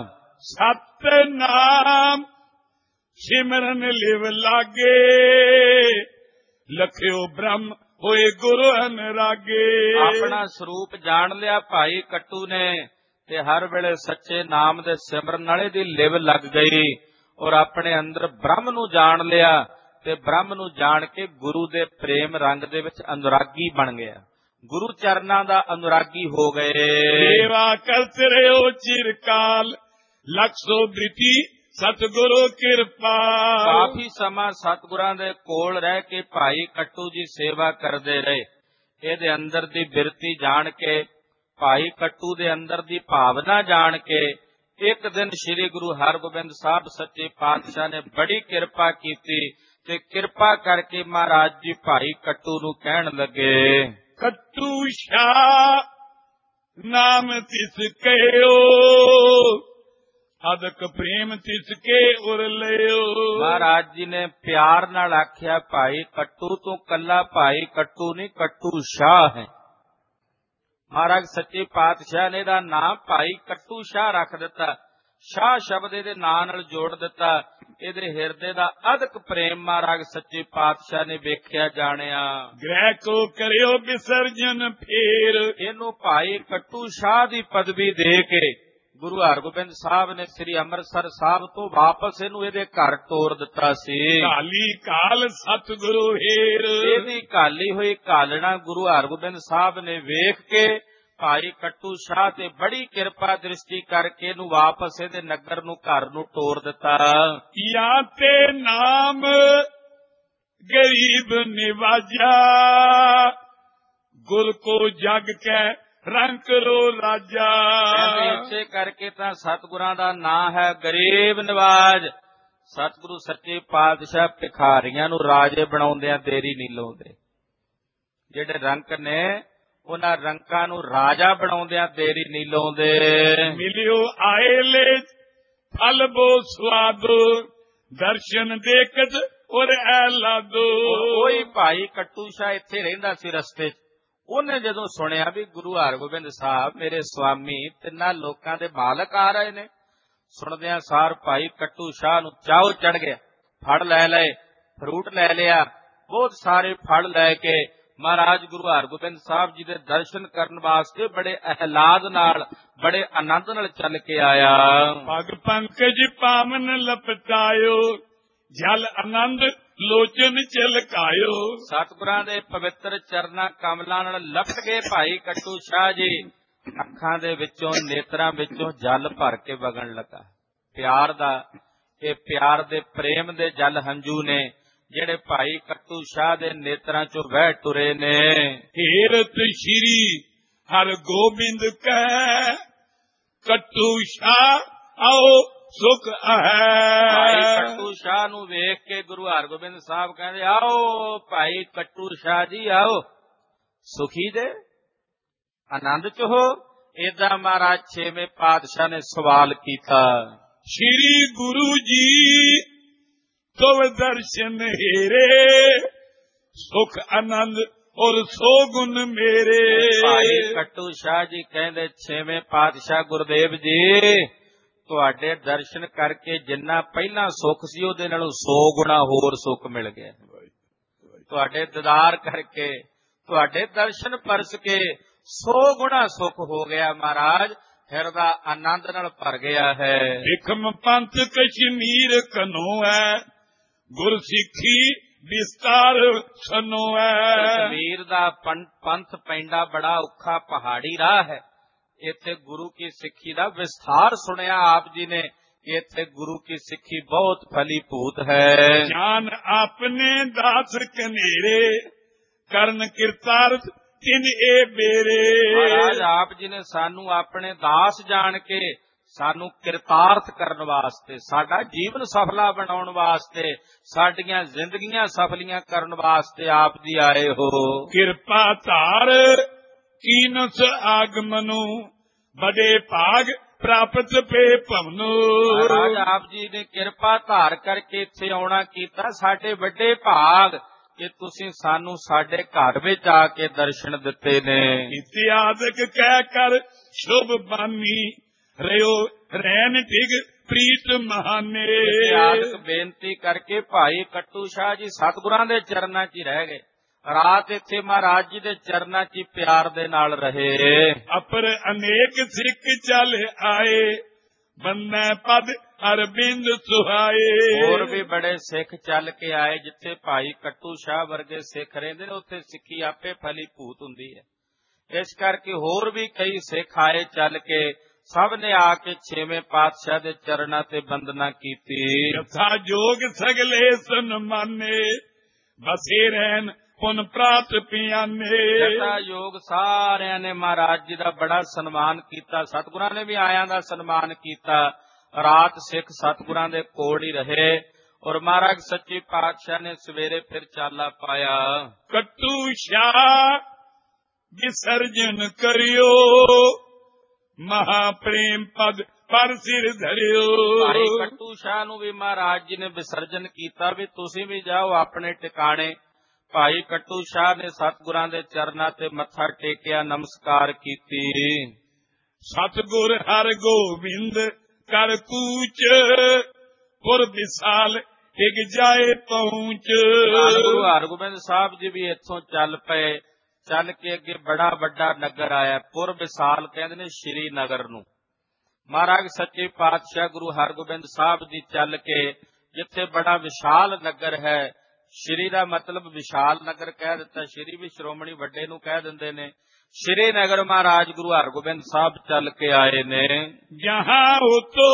ਸਤਨਾਮ ਸਿਮਰਨ ਲਿਵ ਲਾਗੇ, ਲਖਿਓ ਬ੍ਰਹਮ ਹੋਏ ਗੁਰੂ ਅਨਰਾਗੇ। ਆਪਣਾ ਸਰੂਪ ਜਾਣ ਲਿਆ ਭਾਈ ਕੱਟੂ ਨੇ, ਤੇ ਹਰ ਵੇਲੇ ਸੱਚੇ ਨਾਮ ਦੇ ਸਿਮਰਨ ਵਾਲੇ ਦੀ ਲਿਵ ਲੱਗ ਗਈ, ਔਰ ਆਪਣੇ ਅੰਦਰ ਬ੍ਰਹਮ ਨੂੰ ਜਾਣ ਲਿਆ, ਤੇ ਬ੍ਰਹਮ ਨੂੰ ਜਾਣ ਕੇ ਗੁਰੂ ਦੇ ਪ੍ਰੇਮ ਰੰਗ ਦੇ ਵਿੱਚ ਅਨੁਰਾਗੀ ਬਣ ਗਿਆ, ਗੁਰੂ ਚਰਨਾਂ ਦਾ ਅਨੁਰਾਗੀ ਹੋ ਗਏ। ਸੇਵਾ ਕਰਤ ਰਿਓ ਚਿਰਕਾਲ, ਲਖ ਸੋ ਬ੍ਰਿਤੀ ਸਤਿਗੁਰੂ ਕਿਰਪਾ। ਕਾਫੀ ਸਮਾਂ ਸਤਿਗੁਰਾਂ ਦੇ ਕੋਲ ਰਹਿ ਕੇ ਭਾਈ ਕੱਟੂ ਜੀ ਸੇਵਾ ਕਰਦੇ ਰਹੇ। ਇਹਦੇ ਅੰਦਰ ਦੀ ਬਿਰਤੀ ਜਾਣ ਕੇ, ਭਾਈ ਕੱਟੂ ਦੇ ਅੰਦਰ ਦੀ ਭਾਵਨਾ ਜਾਣ ਕੇ, ਇੱਕ ਦਿਨ ਸ੍ਰੀ ਗੁਰੂ ਹਰਗੋਬਿੰਦ ਸਾਹਿਬ ਸੱਚੇ ਪਾਤਸ਼ਾਹ ਨੇ ਬੜੀ ਕਿਰਪਾ ਕੀਤੀ, ਤੇ ਕਿਰਪਾ ਕਰਕੇ ਮਹਾਰਾਜ ਜੀ ਭਾਈ ਕੱਟੂ ਨੂੰ ਕਹਿਣ ਲੱਗੇ, ਕੱਟੂ ਸ਼ਾਹ ਨਾਮ ਤਿਸ ਕਹਿਓ, ਅਦਕ ਪ੍ਰੇਮ ਤਿਸ ਕੇ ਉਰ ਲਿਓ। ਮਹਾਰਾਜ ਜੀ ਨੇ ਪਿਆਰ ਨਾਲ ਆਖਿਆ, ਭਾਈ ਕੱਟੂ ਤੂੰ ਕੱਲਾ ਭਾਈ ਕੱਟੂ ਨਹੀਂ, ਕੱਟੂ ਸ਼ਾਹ ਹੈ। ਮਹਾਰਾਜ ਸੱਚੇ ਪਾਤਸ਼ਾਹ ਨੇ ਇਹਦਾ ਨਾਮ ਭਾਈ ਕੱਟੂ ਸ਼ਾਹ ਰੱਖ ਦਿੱਤਾ, ਸ਼ਾਹ ਸ਼ਬਦ ਇਹਦੇ ਨਾਂ ਨਾਲ ਜੋੜ ਦਿੱਤਾ। ਇਹਦੇ ਹਿਰਦੇ ਦਾ ਅਦਕ ਪ੍ਰੇਮ ਮਹਾਰਾਜ ਸੱਚੇ ਪਾਤਸ਼ਾਹ ਨੇ ਵੇਖਿਆ ਜਾਣਿਆ। ਗ੍ਰਹਿ ਕੋ ਕਰਿਓ ਵਿਸਰਜਨ ਫੇਰ, ਇਹਨੂੰ ਭਾਈ ਕੱਟੂ ਸ਼ਾਹ ਦੀ ਪਦਵੀ ਦੇ ਕੇ ਗੁਰੂ ਹਰਗੋਬਿੰਦ ਸਾਹਿਬ ਨੇ ਸ੍ਰੀ ਅੰਮ੍ਰਿਤਸਰ ਸਾਹਿਬ ਤੋਂ ਵਾਪਸ ਇਹਨੂੰ ਇਹਦੇ ਘਰ ਤੋਰ ਦਿੱਤਾ ਸੀ। ਕਾਲੀ ਕਾਲ ਸਤਿਗੁਰੂ ਹੀਰ, ਇਹਦੀ ਕਾਲੀ ਹੋਈ ਕਾਲਣਾ ਗੁਰੂ ਹਰਗੋਬਿੰਦ ਸਾਹਿਬ ਨੇ ਵੇਖ ਕੇ ਭਾਈ ਕੱਟੂ ਸ਼ਾਹ ਤੇ ਬੜੀ ਕਿਰਪਾ ਦ੍ਰਿਸ਼ਟੀ ਕਰਕੇ ਇਹਨੂੰ ਵਾਪਸ ਇਹਦੇ ਨਗਰ ਨੂੰ, ਘਰ ਨੂੰ ਤੋਰ ਦਿੱਤਾ। ਜਾਂ ਤੇ ਨਾਮ ਗਰੀਬ ਨਿਵਾਜਾ, ਗੁਰ ਕੋ ਜਗ ਕੈ ਰੰਕ ਰੋ ਰਾਜਾ। ਇਸੇ ਕਰਕੇ ਤਾਂ ਸਤਿਗੁਰਾਂ ਦਾ ਨਾਂ ਹੈ ਗਰੀਬ ਨਵਾਜ। ਸਤਿਗੁਰੂ ਸੱਚੇ ਪਾਤਸ਼ਾਹ ਭਿਖਾਰੀਆਂ ਨੂੰ ਰਾਜੇ ਬਣਾਉਂਦਿਆਂ ਦੇਰੀ ਨਹੀਂ ਲਾਉਂਦੇ। ਜਿਹੜੇ ਰੰਕ ਨੇ ਉਹਨਾਂ ਰੰਕਾਂ ਨੂੰ ਰਾਜਾ ਬਣਾਉਂਦਿਆਂ ਦੇਰੀ ਨਹੀਂ ਲਾਉਂਦੇ। ਮਿਲਿਓ ਆਏ ਲੈ ਫਲ ਬੋ ਸਵਾਦੋ, ਦਰਸ਼ਨ ਦੇਖਤ ਔਰ ਐ ਲਾਦੋ। ਕੋਈ ਭਾਈ ਕੱਟੂ ਸ਼ਾਹ ਇੱਥੇ ਰਹਿੰਦਾ ਸੀ ਰਸਤੇ 'ਚ। ਉਹਨੇ ਜਦੋਂ ਸੁਣਿਆ ਵੀ ਗੁਰੂ ਹਰਗੋਬਿੰਦ ਸਾਹਿਬ ਮੇਰੇ ਸੁਆਮੀ ਤਿੰਨਾਂ ਲੋਕਾਂ ਦੇ ਮਾਲਕ ਆ ਰਹੇ ਨੇ, ਸੁਣਦਿਆਂ ਸਾਰ ਭਾਈ ਕੱਟੂ ਸ਼ਾਹ ਨੂੰ ਚਾਉ ਚੜ ਗਿਆ। ਫੜ ਲੈ ਲਏ, ਫਰੂਟ ਲੈ ਲਿਆ, ਬਹੁਤ ਸਾਰੇ ਫੜ ਲੈ ਕੇ ਮਹਾਰਾਜ ਗੁਰੂ ਹਰਗੋਬਿੰਦ ਸਾਹਿਬ ਜੀ ਦੇ ਦਰਸ਼ਨ ਕਰਨ ਵਾਸਤੇ ਬੜੇ ਅਹਿਲਾਦ ਨਾਲ, ਬੜੇ ਆਨੰਦ ਨਾਲ ਚੱਲ ਕੇ ਆਇਆ। ਪਗ ਪੰਕਜ ਪਾਵਨ ਲਪਟਾਇਓ, ਜਲ ਆਨੰਦ ਲੋਚਨ ਚਲਕਾਇਓ। ਸਤਿਗੁਰਾਂ ਦੇ ਪਵਿੱਤਰ ਚਰਨਾਂ ਕਮਲਾਂ ਨਾਲ ਲਪਟ ਗਏ ਭਾਈ ਕੱਟੂ ਸ਼ਾਹ ਜੀ। ਅੱਖਾਂ ਦੇ ਵਿੱਚੋਂ, ਨੇਤਰਾਂ ਵਿੱਚੋਂ ਜਲ ਭਰ ਕੇ ਵਗਣ ਲੱਗਾ। ਪਿਆਰ ਦਾ, ਇਹ ਪਿਆਰ ਦੇ ਪ੍ਰੇਮ ਦੇ ਜਲ ਹੰਝੂ ਨੇ ਜਿਹੜੇ ਭਾਈ ਕੱਟੂ ਸ਼ਾਹ ਦੇ ਨੇਤਰਾਂ ਚੋਂ ਵਹਿ ਟੁਰੇ ਨੇ। ਹੀਰਤ ਸ਼੍ਰੀ ਹਰ ਗੋਬਿੰਦ ਕੈ, ਕੱਟੂ ਸ਼ਾਹ ਆਓ ਸੁਖ ਹੈ। ਭਾਈ ਕੱਟੂ ਸ਼ਾਹ ਨੂੰ ਵੇਖ ਕੇ ਗੁਰੂ ਹਰਗੋਬਿੰਦ ਸਾਹਿਬ ਕਹਿੰਦੇ, ਆਓ ਭਾਈ ਕੱਟੂ ਸ਼ਾਹ ਜੀ ਆਓ, ਸੁਖੀ ਦੇ ਆਨੰਦ ਚ ਹੋ। ਏਦਾਂ ਮਹਾਰਾਜ ਛੇਵੇਂ ਪਾਤਸ਼ਾਹ ਨੇ ਸਵਾਲ ਕੀਤਾ। ਸ਼੍ਰੀ ਗੁਰੂ ਜੀ ਤੁਮ ਦਰਸ਼ਨ ਹੀਰੇ, ਸੁਖ ਆਨੰਦ ਔਰ ਸੋ ਗੁਣ ਮੇਰੇ। ਭਾਈ ਕੱਟੂ ਸ਼ਾਹ ਜੀ ਕਹਿੰਦੇ, ਛੇਵੇਂ ਪਾਤਸ਼ਾਹ ਗੁਰਦੇਵ ਜੀ ਤੁਹਾਡੇ ਦਰਸ਼ਨ ਕਰਕੇ ਜਿੰਨਾ ਪਹਿਲਾਂ ਸੁੱਖ ਸੀ ਉਹਦੇ ਨਾਲੋਂ 100 ਗੁਣਾ ਹੋਰ ਸੁੱਖ ਮਿਲ ਗਿਆ। ਤੁਹਾਡੇ ਦੀਦਾਰ ਕਰਕੇ, ਤੁਹਾਡੇ ਦਰਸ਼ਨ ਪਰਸ ਕੇ 100 ਗੁਣਾ ਸੁੱਖ ਹੋ ਗਿਆ ਮਹਾਰਾਜ। ਹਿਰਦਾ ਆਨੰਦ ਨਾਲ ਭਰ ਗਿਆ ਹੈ। ਵਿਖਮ ਪੰਥ ਕਸ਼ਮੀਰ ਕਨੋ ਹੈ, ਗੁਰ ਸਿੱਖੀ ਵਿਸਤਾਰ ਸਨੋ ਹੈ। ਕਸ਼ਮੀਰ ਦਾ ਪੰਥ ਪੈਂਡਾ ਬੜਾ ਔਖਾ ਪਹਾੜੀ ਰਾਹ ਹੈ। ਇੱਥੇ ਗੁਰੂ ਕੀ ਸਿੱਖੀ ਦਾ ਵਿਸਥਾਰ ਸੁਣਿਆ ਆਪ ਜੀ ਨੇ। ਇੱਥੇ ਗੁਰੂ ਕੀ ਸਿੱਖੀ ਬਹੁਤ ਫਲੀ ਭੂਤ ਹੈ। ਜਾਨ ਆਪਨੇ ਦਾਸ ਕਨੇਰੇ, ਕਰਨ ਕਿਰਤਾਰਥ ਤਿਨ ਏ ਬੇਰੇ। ਮਹਾਰਾਜ ਆਪ ਜੀ ਨੇ ਸਾਨੂੰ ਆਪਣੇ ਦਾਸ ਜਾਣ ਕੇ ਸਾਨੂੰ ਕਿਰਤਾਰਥ ਕਰਨ ਵਾਸਤੇ, ਸਾਡਾ ਜੀਵਨ ਸਫਲਾ ਬਣਾਉਣ ਵਾਸਤੇ, ਸਾਡੀਆਂ ਜ਼ਿੰਦਗੀਆਂ ਸਫਲੀਆਂ ਕਰਨ ਵਾਸਤੇ ਆਪ ਜੀ ਆਏ ਹੋ। ਕਿਰਪਾ ਧਾਰ ਕੀਨਸ ਆਗਮਨੋ, ਬੜੇ ਭਾਗ ਪ੍ਰਾਪਤ ਪੇ ਭਵਨੋ। ਮਹਾਰਾਜ ਆਪ ਜੀ ਨੇ ਕਿਰਪਾ ਧਾਰ ਕਰਕੇ ਇੱਥੇ ਆਉਣਾ ਕੀਤਾ। ਸਾਡੇ ਵੱਡੇ ਭਾਗ ਕਿ ਤੁਸੀਂ ਸਾਨੂੰ ਸਾਡੇ ਘਰ ਵਿੱਚ ਆ ਕੇ ਦਰਸ਼ਨ ਦਿੱਤੇ ਨੇ। ਇਤਿਆਦਕ ਕਹਿ ਕਰ ਸ਼ੁਭ ਬਾਨੀ, ਰਿਓ ਰਹਿਣ ਟਿਗ ਪ੍ਰੀਤ ਮਹਾਨੇ। ਇਤਿਆਦਕ ਬੇਨਤੀ ਕਰਕੇ ਭਾਈ ਕੱਟੂ ਸ਼ਾਹ ਜੀ ਸਤਿਗੁਰਾਂ ਦੇ ਚਰਨਾਂ 'ਚ ਹੀ ਰਹਿ ਗਏ। ਰਾਤ ਇੱਥੇ ਮਹਾਰਾਜ ਜੀ ਦੇ ਚਰਨਾਂ 'ਚ ਹੀ ਪਿਆਰ ਦੇ ਨਾਲ ਰਹੇ। ਅਪਰ ਅਨੇਕ ਸਿੱਖ ਚੱਲ ਆਏ, ਬੰਨੈ ਪਦ ਅਰਬਿੰਦ ਸੁਹਾਏ। ਹੋਰ ਵੀ ਬੜੇ ਸਿੱਖ ਚੱਲ ਕੇ ਆਏ। ਜਿੱਥੇ ਭਾਈ ਕੱਟੂ ਸ਼ਾਹ ਵਰਗੇ ਸਿੱਖ ਰਹਿੰਦੇ ਨੇ ਉੱਥੇ ਸਿੱਖੀ ਆਪੇ ਫਲੀ ਭੂਤ ਹੁੰਦੀ ਹੈ। ਇਸ ਕਰਕੇ ਹੋਰ ਵੀ ਕਈ ਸਿੱਖ ਆਏ ਚੱਲ ਕੇ। ਸਭ ਨੇ ਆ ਕੇ ਛੇਵੇਂ ਪਾਤਸ਼ਾਹ ਦੇ ਚਰਨਾਂ ਤੇ ਬੰਦਨਾ ਕੀਤੀ। ਯਥਾ ਜੋਗ ਸਗਲੇ ਸਨਮਾਨੇ, ਬਸੇ ਰਹਿਣ ਪੁਨ ਪ੍ਰਾਤ ਪਿਆਨੇ। ਯਥਾ ਯੋਗ ਸਾਰਿਆਂ ਨੇ ਮਹਾਰਾਜ ਜੀ ਦਾ ਬੜਾ ਸਨਮਾਨ ਕੀਤਾ। ਸਤਿਗੁਰਾਂ ਨੇ ਵੀ ਆਇਆਂ ਦਾ ਸਨਮਾਨ ਕੀਤਾ। ਰਾਤ ਸਿੱਖ ਸਤਿਗੁਰਾਂ ਦੇ ਕੋਲ ਹੀ ਰਹੇ ਔਰ ਮਹਾਰਾਜ ਸੱਚੇ ਪਾਤਸ਼ਾਹ ਨੇ ਸਵੇਰੇ ਫਿਰ ਚਾਲਾ ਪਾਇਆ। ਕੱਟੂ ਸ਼ਾਹ ਵਿਸਰਜਨ ਕਰਿਓ, ਮਹਾ ਪ੍ਰੇਮ ਪਦ ਪਰ ਸਿਰ ਧਰਿਓ। ਭਾਈ ਕੱਟੂ ਸ਼ਾਹ ਨੂੰ ਵੀ ਮਹਾਰਾਜ ਜੀ ਨੇ ਵਿਸਰਜਨ ਕੀਤਾ ਵੀ ਤੁਸੀਂ ਵੀ ਜਾਓ ਆਪਣੇ ਟਿਕਾਣੇ। ਭਾਈ ਕੱਟੂ ਸ਼ਾਹ ਨੇ ਸਤਿਗੁਰਾਂ ਦੇ ਚਰਨਾਂ ਤੇ ਮੱਥਾ ਟੇਕਿਆ, ਨਮਸਕਾਰ ਕੀਤੀ। ਸਤਿਗੁਰ ਹਰ ਗੋਬਿੰਦ ਕਰ ਕੂਚ, ਪੁਰ ਵਿਸਾਲ ਟਿਕ ਜਾਏ ਪਹੁੰਚ। ਗੁਰੂ ਹਰਗੋਬਿੰਦ ਸਾਹਿਬ ਜੀ ਵੀ ਇੱਥੋਂ ਚੱਲ ਪਏ। ਚੱਲ ਕੇ ਅੱਗੇ ਬੜਾ ਵੱਡਾ ਨਗਰ ਆਇਆ। ਪੁਰ ਵਿਸਾਲ ਕਹਿੰਦੇ ਨੇ ਸ਼੍ਰੀ ਨਗਰ ਨੂੰ। ਮਹਾਰਾਜ ਸੱਚੇ ਪਾਤਸ਼ਾਹ ਗੁਰੂ ਹਰਗੋਬਿੰਦ ਸਾਹਿਬ ਜੀ ਚੱਲ ਕੇ ਜਿੱਥੇ ਬੜਾ ਵਿਸ਼ਾਲ ਨਗਰ ਹੈ। ਸ਼੍ਰੀ ਦਾ ਮਤਲਬ ਵਿਸ਼ਾਲ ਨਗਰ ਕਹਿ ਦਿੱਤਾ। ਸ਼੍ਰੀ ਵੀ ਸ਼੍ਰੋਮਣੀ ਵੱਡੇ ਨੂੰ ਕਹਿ ਦਿੰਦੇ ਨੇ। ਸ਼੍ਰੀ ਨਗਰ ਮਹਾਰਾਜ ਗੁਰੂ ਹਰਗੋਬਿੰਦ ਸਾਹਿਬ ਚੱਲ ਕੇ ਆਏ ਨੇ। ਜਹਾਂ ਉਤੋ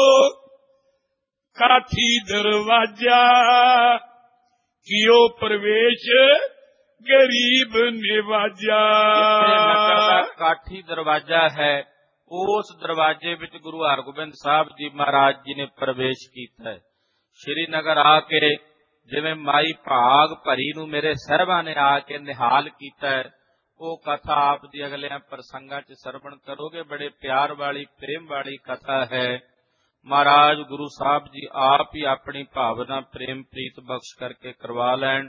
ਕਾਠੀ ਦਰਵਾਜਾ, ਕਿਓ ਪ੍ਰਵੇਸ਼ ਗੇ ਗਰੀਬ ਨਿਵਾਜਾ। ਜਿੱਥੇ ਨਗਰ ਦਾ ਕਾਠੀ ਦਰਵਾਜ਼ਾ ਹੈ, ਉਸ ਦਰਵਾਜ਼ੇ ਵਿੱਚ ਗੁਰੂ ਹਰਗੋਬਿੰਦ ਸਾਹਿਬ ਜੀ ਮਹਾਰਾਜ ਜੀ ਨੇ ਪ੍ਰਵੇਸ਼ ਕੀਤਾ ਹੈ। ਸ਼੍ਰੀਨਗਰ ਆ ਕੇ ਜਿਵੇਂ ਮਾਈ ਭਾਗ ਭਰੀ ਨੂੰ ਮੇਰੇ ਸਾਹਿਬਾਂ ਨੇ ਆ ਕੇ ਨਿਹਾਲ ਕੀਤਾ ਹੈ, ਉਹ ਕਥਾ ਆਪ ਦੀ ਅਗਲਿਆਂ ਪ੍ਰਸੰਗਾਂ 'ਚ ਸਰਵਣ ਕਰੋਗੇ। ਬੜੇ ਪਿਆਰ ਵਾਲੀ, ਪ੍ਰੇਮ ਵਾਲੀ ਕਥਾ ਹੈ। ਮਹਾਰਾਜ ਗੁਰੂ ਸਾਹਿਬ ਜੀ ਆਪ ਹੀ ਆਪਣੀ ਭਾਵਨਾ ਪ੍ਰੇਮ ਪ੍ਰੀਤ ਬਖਸ਼ ਕਰਕੇ ਕਰਵਾ ਲੈਣ।